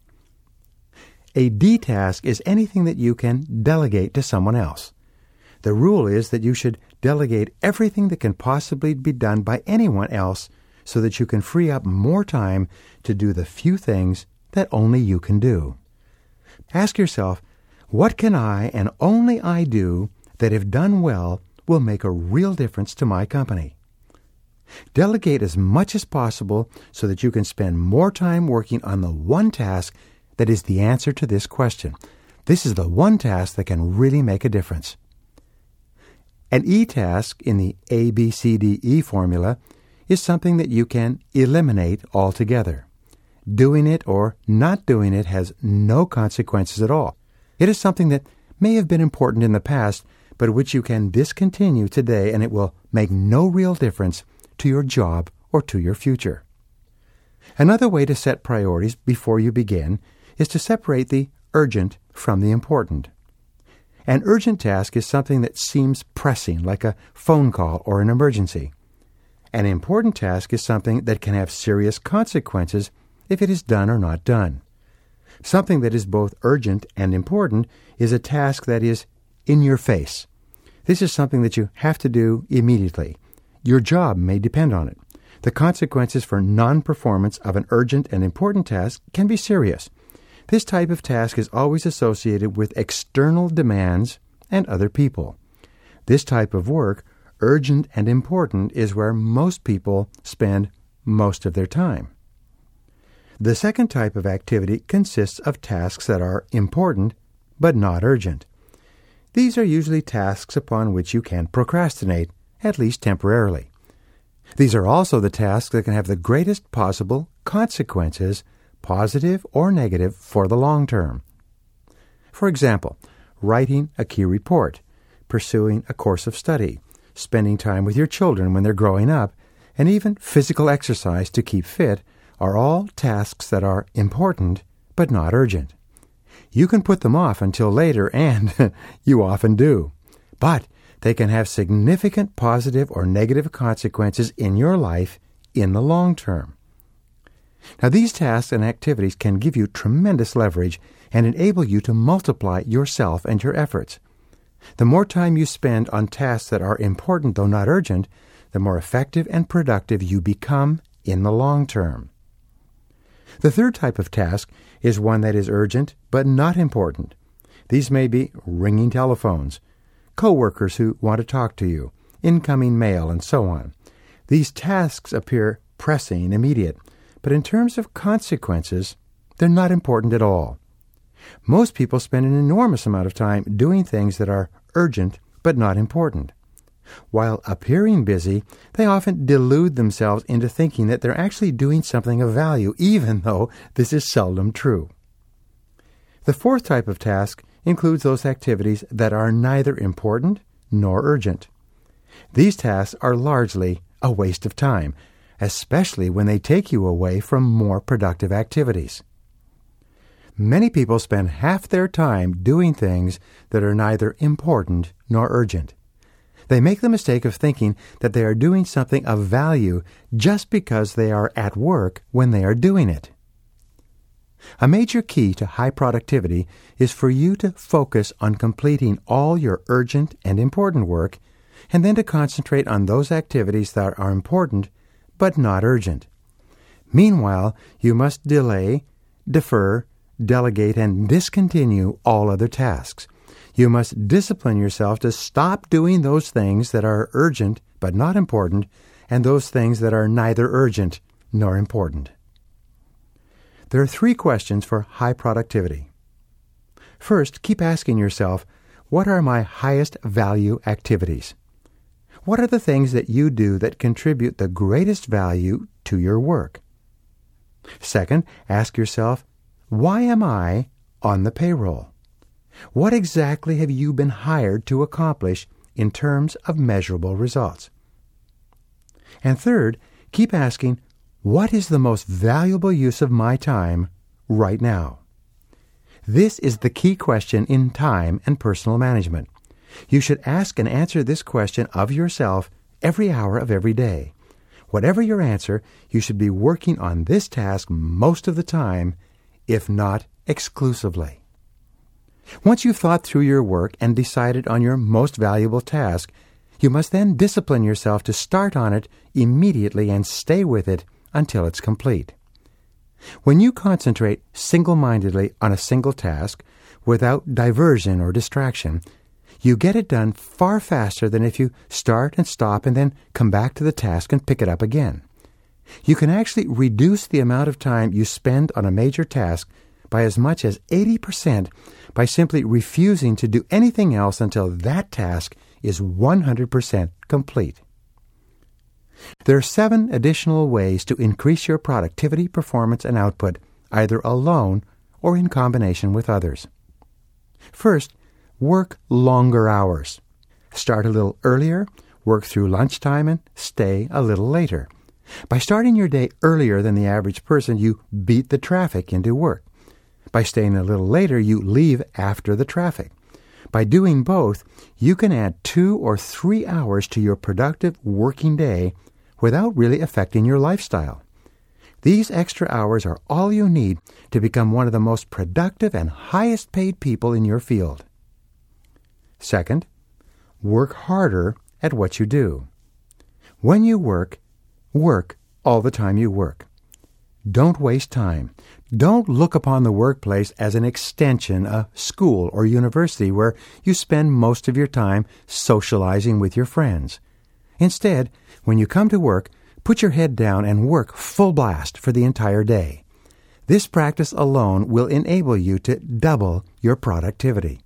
A D task is anything that you can delegate to someone else. The rule is that you should delegate everything that can possibly be done by anyone else so that you can free up more time to do the few things that only you can do. Ask yourself, what can I and only I do that, if done well, will make a real difference to my company? Delegate as much as possible so that you can spend more time working on the one task that is the answer to this question. This is the one task that can really make a difference. An E task in the A B C D E formula is something that you can eliminate altogether. Doing it or not doing it has no consequences at all. It is something that may have been important in the past, but which you can discontinue today, and it will make no real difference to your job or to your future. Another way to set priorities before you begin is to separate the urgent from the important. An urgent task is something that seems pressing, like a phone call or an emergency. An important task is something that can have serious consequences if it is done or not done. Something that is both urgent and important is a task that is in your face. This is something that you have to do immediately. Your job may depend on it. The consequences for non-performance of an urgent and important task can be serious. This type of task is always associated with external demands and other people. This type of work, urgent and important, is where most people spend most of their time. The second type of activity consists of tasks that are important but not urgent. These are usually tasks upon which you can procrastinate, at least temporarily. These are also the tasks that can have the greatest possible consequences, positive or negative, for the long term. For example, writing a key report, pursuing a course of study, spending time with your children when they're growing up, and even physical exercise to keep fit are all tasks that are important but not urgent. You can put them off until later, and you often do. But they can have significant positive or negative consequences in your life in the long term. Now, these tasks and activities can give you tremendous leverage and enable you to multiply yourself and your efforts. The more time you spend on tasks that are important though not urgent, the more effective and productive you become in the long term. The third type of task is one that is urgent but not important. These may be ringing telephones, co-workers who want to talk to you, incoming mail, and so on. These tasks appear pressing, immediate, but in terms of consequences, they're not important at all. Most people spend an enormous amount of time doing things that are urgent but not important. While appearing busy, they often delude themselves into thinking that they're actually doing something of value, even though this is seldom true. The fourth type of task includes those activities that are neither important nor urgent. These tasks are largely a waste of time, especially when they take you away from more productive activities. Many people spend half their time doing things that are neither important nor urgent. They make the mistake of thinking that they are doing something of value just because they are at work when they are doing it. A major key to high productivity is for you to focus on completing all your urgent and important work, and then to concentrate on those activities that are important but not urgent. Meanwhile, you must delay, defer, delegate, and discontinue all other tasks. You must discipline yourself to stop doing those things that are urgent but not important, and those things that are neither urgent nor important. There are three questions for high productivity. First, keep asking yourself, what are my highest value activities? What are the things that you do that contribute the greatest value to your work? Second, ask yourself, why am I on the payroll? What exactly have you been hired to accomplish in terms of measurable results? And third, keep asking, what is the most valuable use of my time right now? This is the key question in time and personal management. You should ask and answer this question of yourself every hour of every day. Whatever your answer, you should be working on this task most of the time, if not exclusively. Once you've thought through your work and decided on your most valuable task, You must then discipline yourself to start on it immediately and stay with it until it's complete. When you concentrate single-mindedly on a single task without diversion or distraction, you get it done far faster than if you start and stop and then come back to the task and pick it up again. You can actually reduce the amount of time you spend on a major task by as much as eighty percent by simply refusing to do anything else until that task is one hundred percent complete. There are seven additional ways to increase your productivity, performance, and output, either alone or in combination with others. First, work longer hours. Start a little earlier, work through lunchtime, and stay a little later. By starting your day earlier than the average person, you beat the traffic into work. By staying a little later, you leave after the traffic. By doing both, you can add two or three hours to your productive working day without really affecting your lifestyle. These extra hours are all you need to become one of the most productive and highest paid people in your field. Second, work harder at what you do. When you work, work all the time you work. Don't waste time. Don't look upon the workplace as an extension of school or university where you spend most of your time socializing with your friends. Instead, when you come to work, put your head down and work full blast for the entire day. This practice alone will enable you to double your productivity.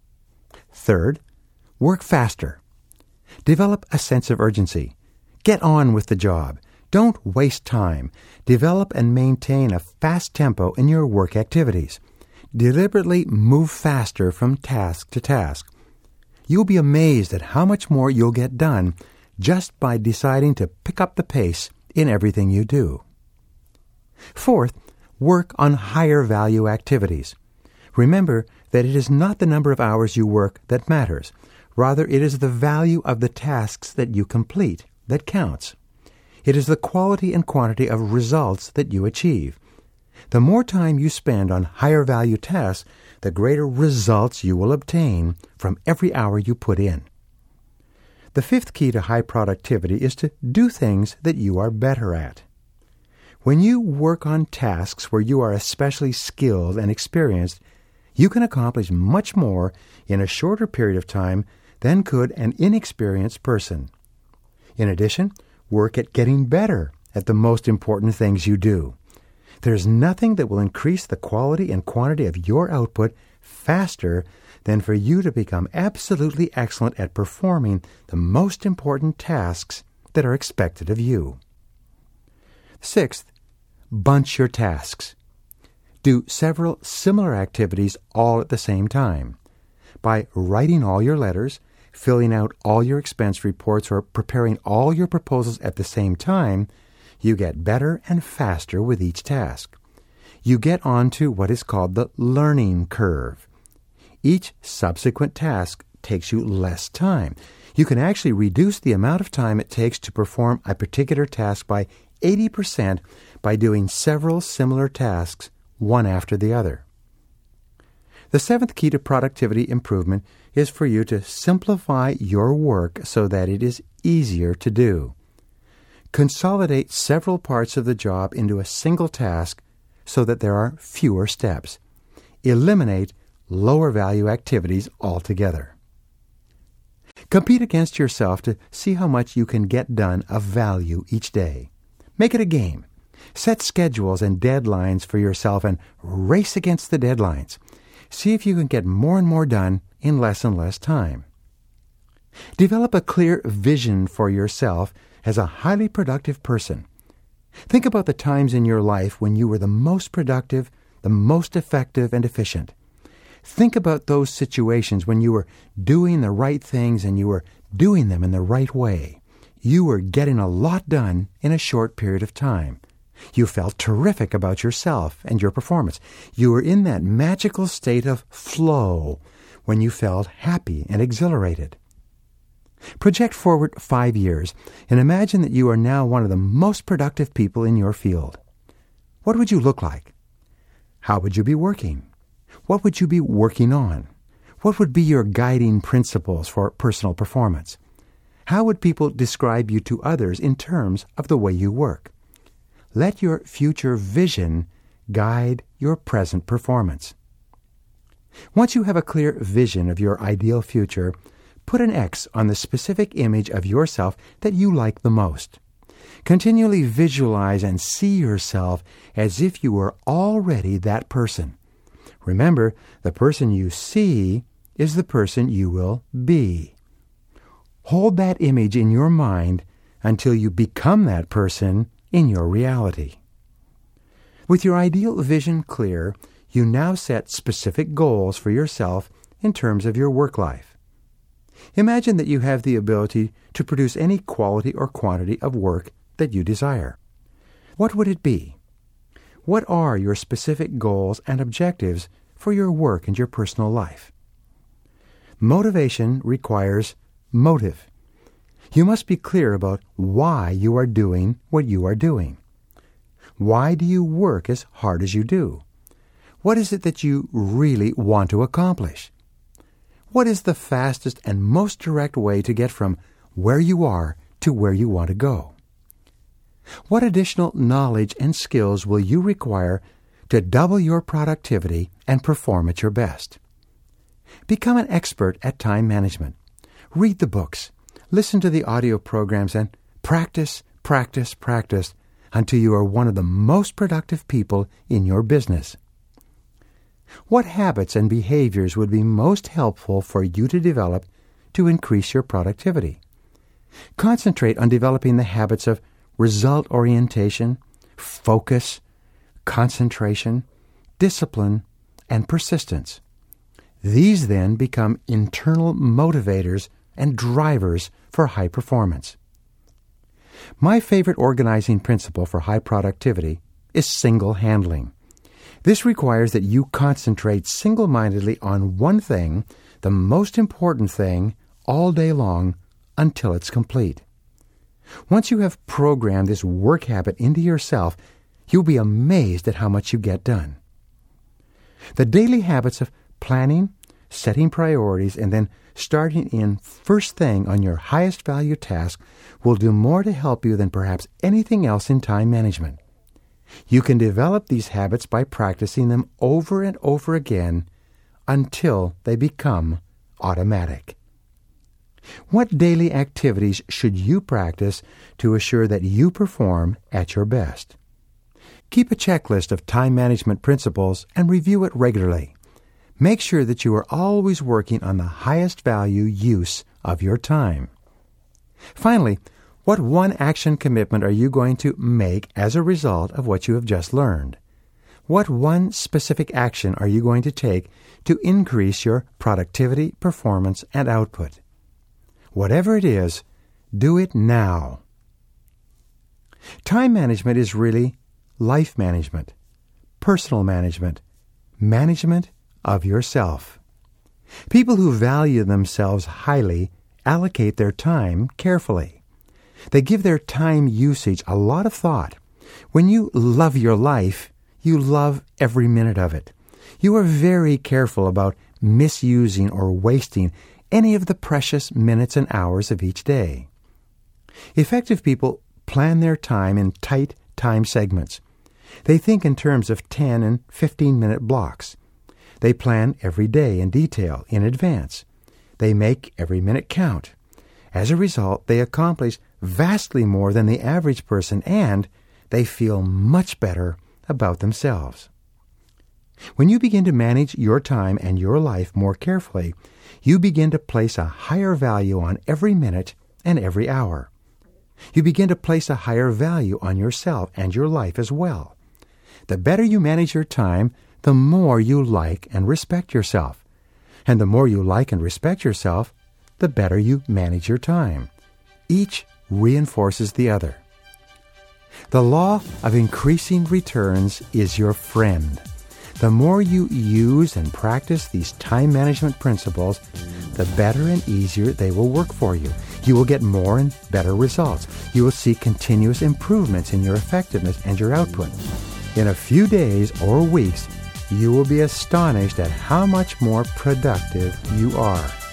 Third, work faster. Develop a sense of urgency. Get on with the job. Don't waste time. Develop and maintain a fast tempo in your work activities. Deliberately move faster from task to task. You'll be amazed at how much more you'll get done just by deciding to pick up the pace in everything you do. Fourth, work on higher value activities. Remember that it is not the number of hours you work that matters. Rather, it is the value of the tasks that you complete that counts. It is the quality and quantity of results that you achieve. The more time you spend on higher value tasks, the greater results you will obtain from every hour you put in. The fifth key to high productivity is to do things that you are better at. When you work on tasks where you are especially skilled and experienced, you can accomplish much more in a shorter period of time than could an inexperienced person. In addition, work at getting better at the most important things you do. There's nothing that will increase the quality and quantity of your output faster than for you to become absolutely excellent at performing the most important tasks that are expected of you. Sixth, bunch your tasks. Do several similar activities all at the same time. By writing all your letters, filling out all your expense reports, or preparing all your proposals at the same time, you get better and faster with each task. You get onto what is called the learning curve. Each subsequent task takes you less time. You can actually reduce the amount of time it takes to perform a particular task by eighty percent by doing several similar tasks, one after the other. The seventh key to productivity improvement is for you to simplify your work so that it is easier to do. Consolidate several parts of the job into a single task so that there are fewer steps. Eliminate lower value activities altogether. Compete against yourself to see how much you can get done of value each day. Make it a game. Set schedules and deadlines for yourself and race against the deadlines. See if you can get more and more done in less and less time. Develop a clear vision for yourself as a highly productive person. Think about the times in your life when you were the most productive, the most effective and efficient. Think about those situations when you were doing the right things and you were doing them in the right way. You were getting a lot done in a short period of time. You felt terrific about yourself and your performance. You were in that magical state of flow when you felt happy and exhilarated. Project forward five years and imagine that you are now one of the most productive people in your field. What would you look like? How would you be working? What would you be working on? What would be your guiding principles for personal performance? How would people describe you to others in terms of the way you work? Let your future vision guide your present performance. Once you have a clear vision of your ideal future, put an X on the specific image of yourself that you like the most. Continually visualize and see yourself as if you were already that person. Remember, the person you see is the person you will be. Hold that image in your mind until you become that person in your reality. With your ideal vision clear, you now set specific goals for yourself in terms of your work life. Imagine that you have the ability to produce any quality or quantity of work that you desire. What would it be? What are your specific goals and objectives for your work and your personal life? Motivation requires motive. You must be clear about why you are doing what you are doing. Why do you work as hard as you do? What is it that you really want to accomplish? What is the fastest and most direct way to get from where you are to where you want to go? What additional knowledge and skills will you require to double your productivity and perform at your best? Become an expert at time management. Read the books, listen to the audio programs, and practice, practice, practice until you are one of the most productive people in your business. What habits and behaviors would be most helpful for you to develop to increase your productivity? Concentrate on developing the habits of result orientation, focus, concentration, discipline, and persistence. These then become internal motivators and drivers for high performance. My favorite organizing principle for high productivity is single handling. This requires that you concentrate single-mindedly on one thing, the most important thing, all day long until it's complete. Once you have programmed this work habit into yourself, you'll be amazed at how much you get done. The daily habits of planning, setting priorities, and then starting in first thing on your highest value task will do more to help you than perhaps anything else in time management. You can develop these habits by practicing them over and over again until they become automatic. What daily activities should you practice to assure that you perform at your best? Keep a checklist of time management principles and review it regularly. Make sure that you are always working on the highest value use of your time. Finally, what one action commitment are you going to make as a result of what you have just learned? What one specific action are you going to take to increase your productivity, performance, and output? Whatever it is, do it now. Time management is really life management, personal management, management of yourself. People who value themselves highly allocate their time carefully. They give their time usage a lot of thought. When you love your life, you love every minute of it. You are very careful about misusing or wasting any of the precious minutes and hours of each day. Effective people plan their time in tight time segments. They think in terms of ten and fifteen minute blocks. They plan every day in detail in advance. They make every minute count. As a result, they accomplish vastly more than the average person, and they feel much better about themselves. When you begin to manage your time and your life more carefully, you begin to place a higher value on every minute and every hour. You begin to place a higher value on yourself and your life as well. The better you manage your time, the more you like and respect yourself. And the more you like and respect yourself, the better you manage your time. Each reinforces the other. The law of increasing returns is your friend. The more you use and practice these time management principles, the better and easier they will work for you. You will get more and better results. You will see continuous improvements in your effectiveness and your output. In a few days or weeks, you will be astonished at how much more productive you are.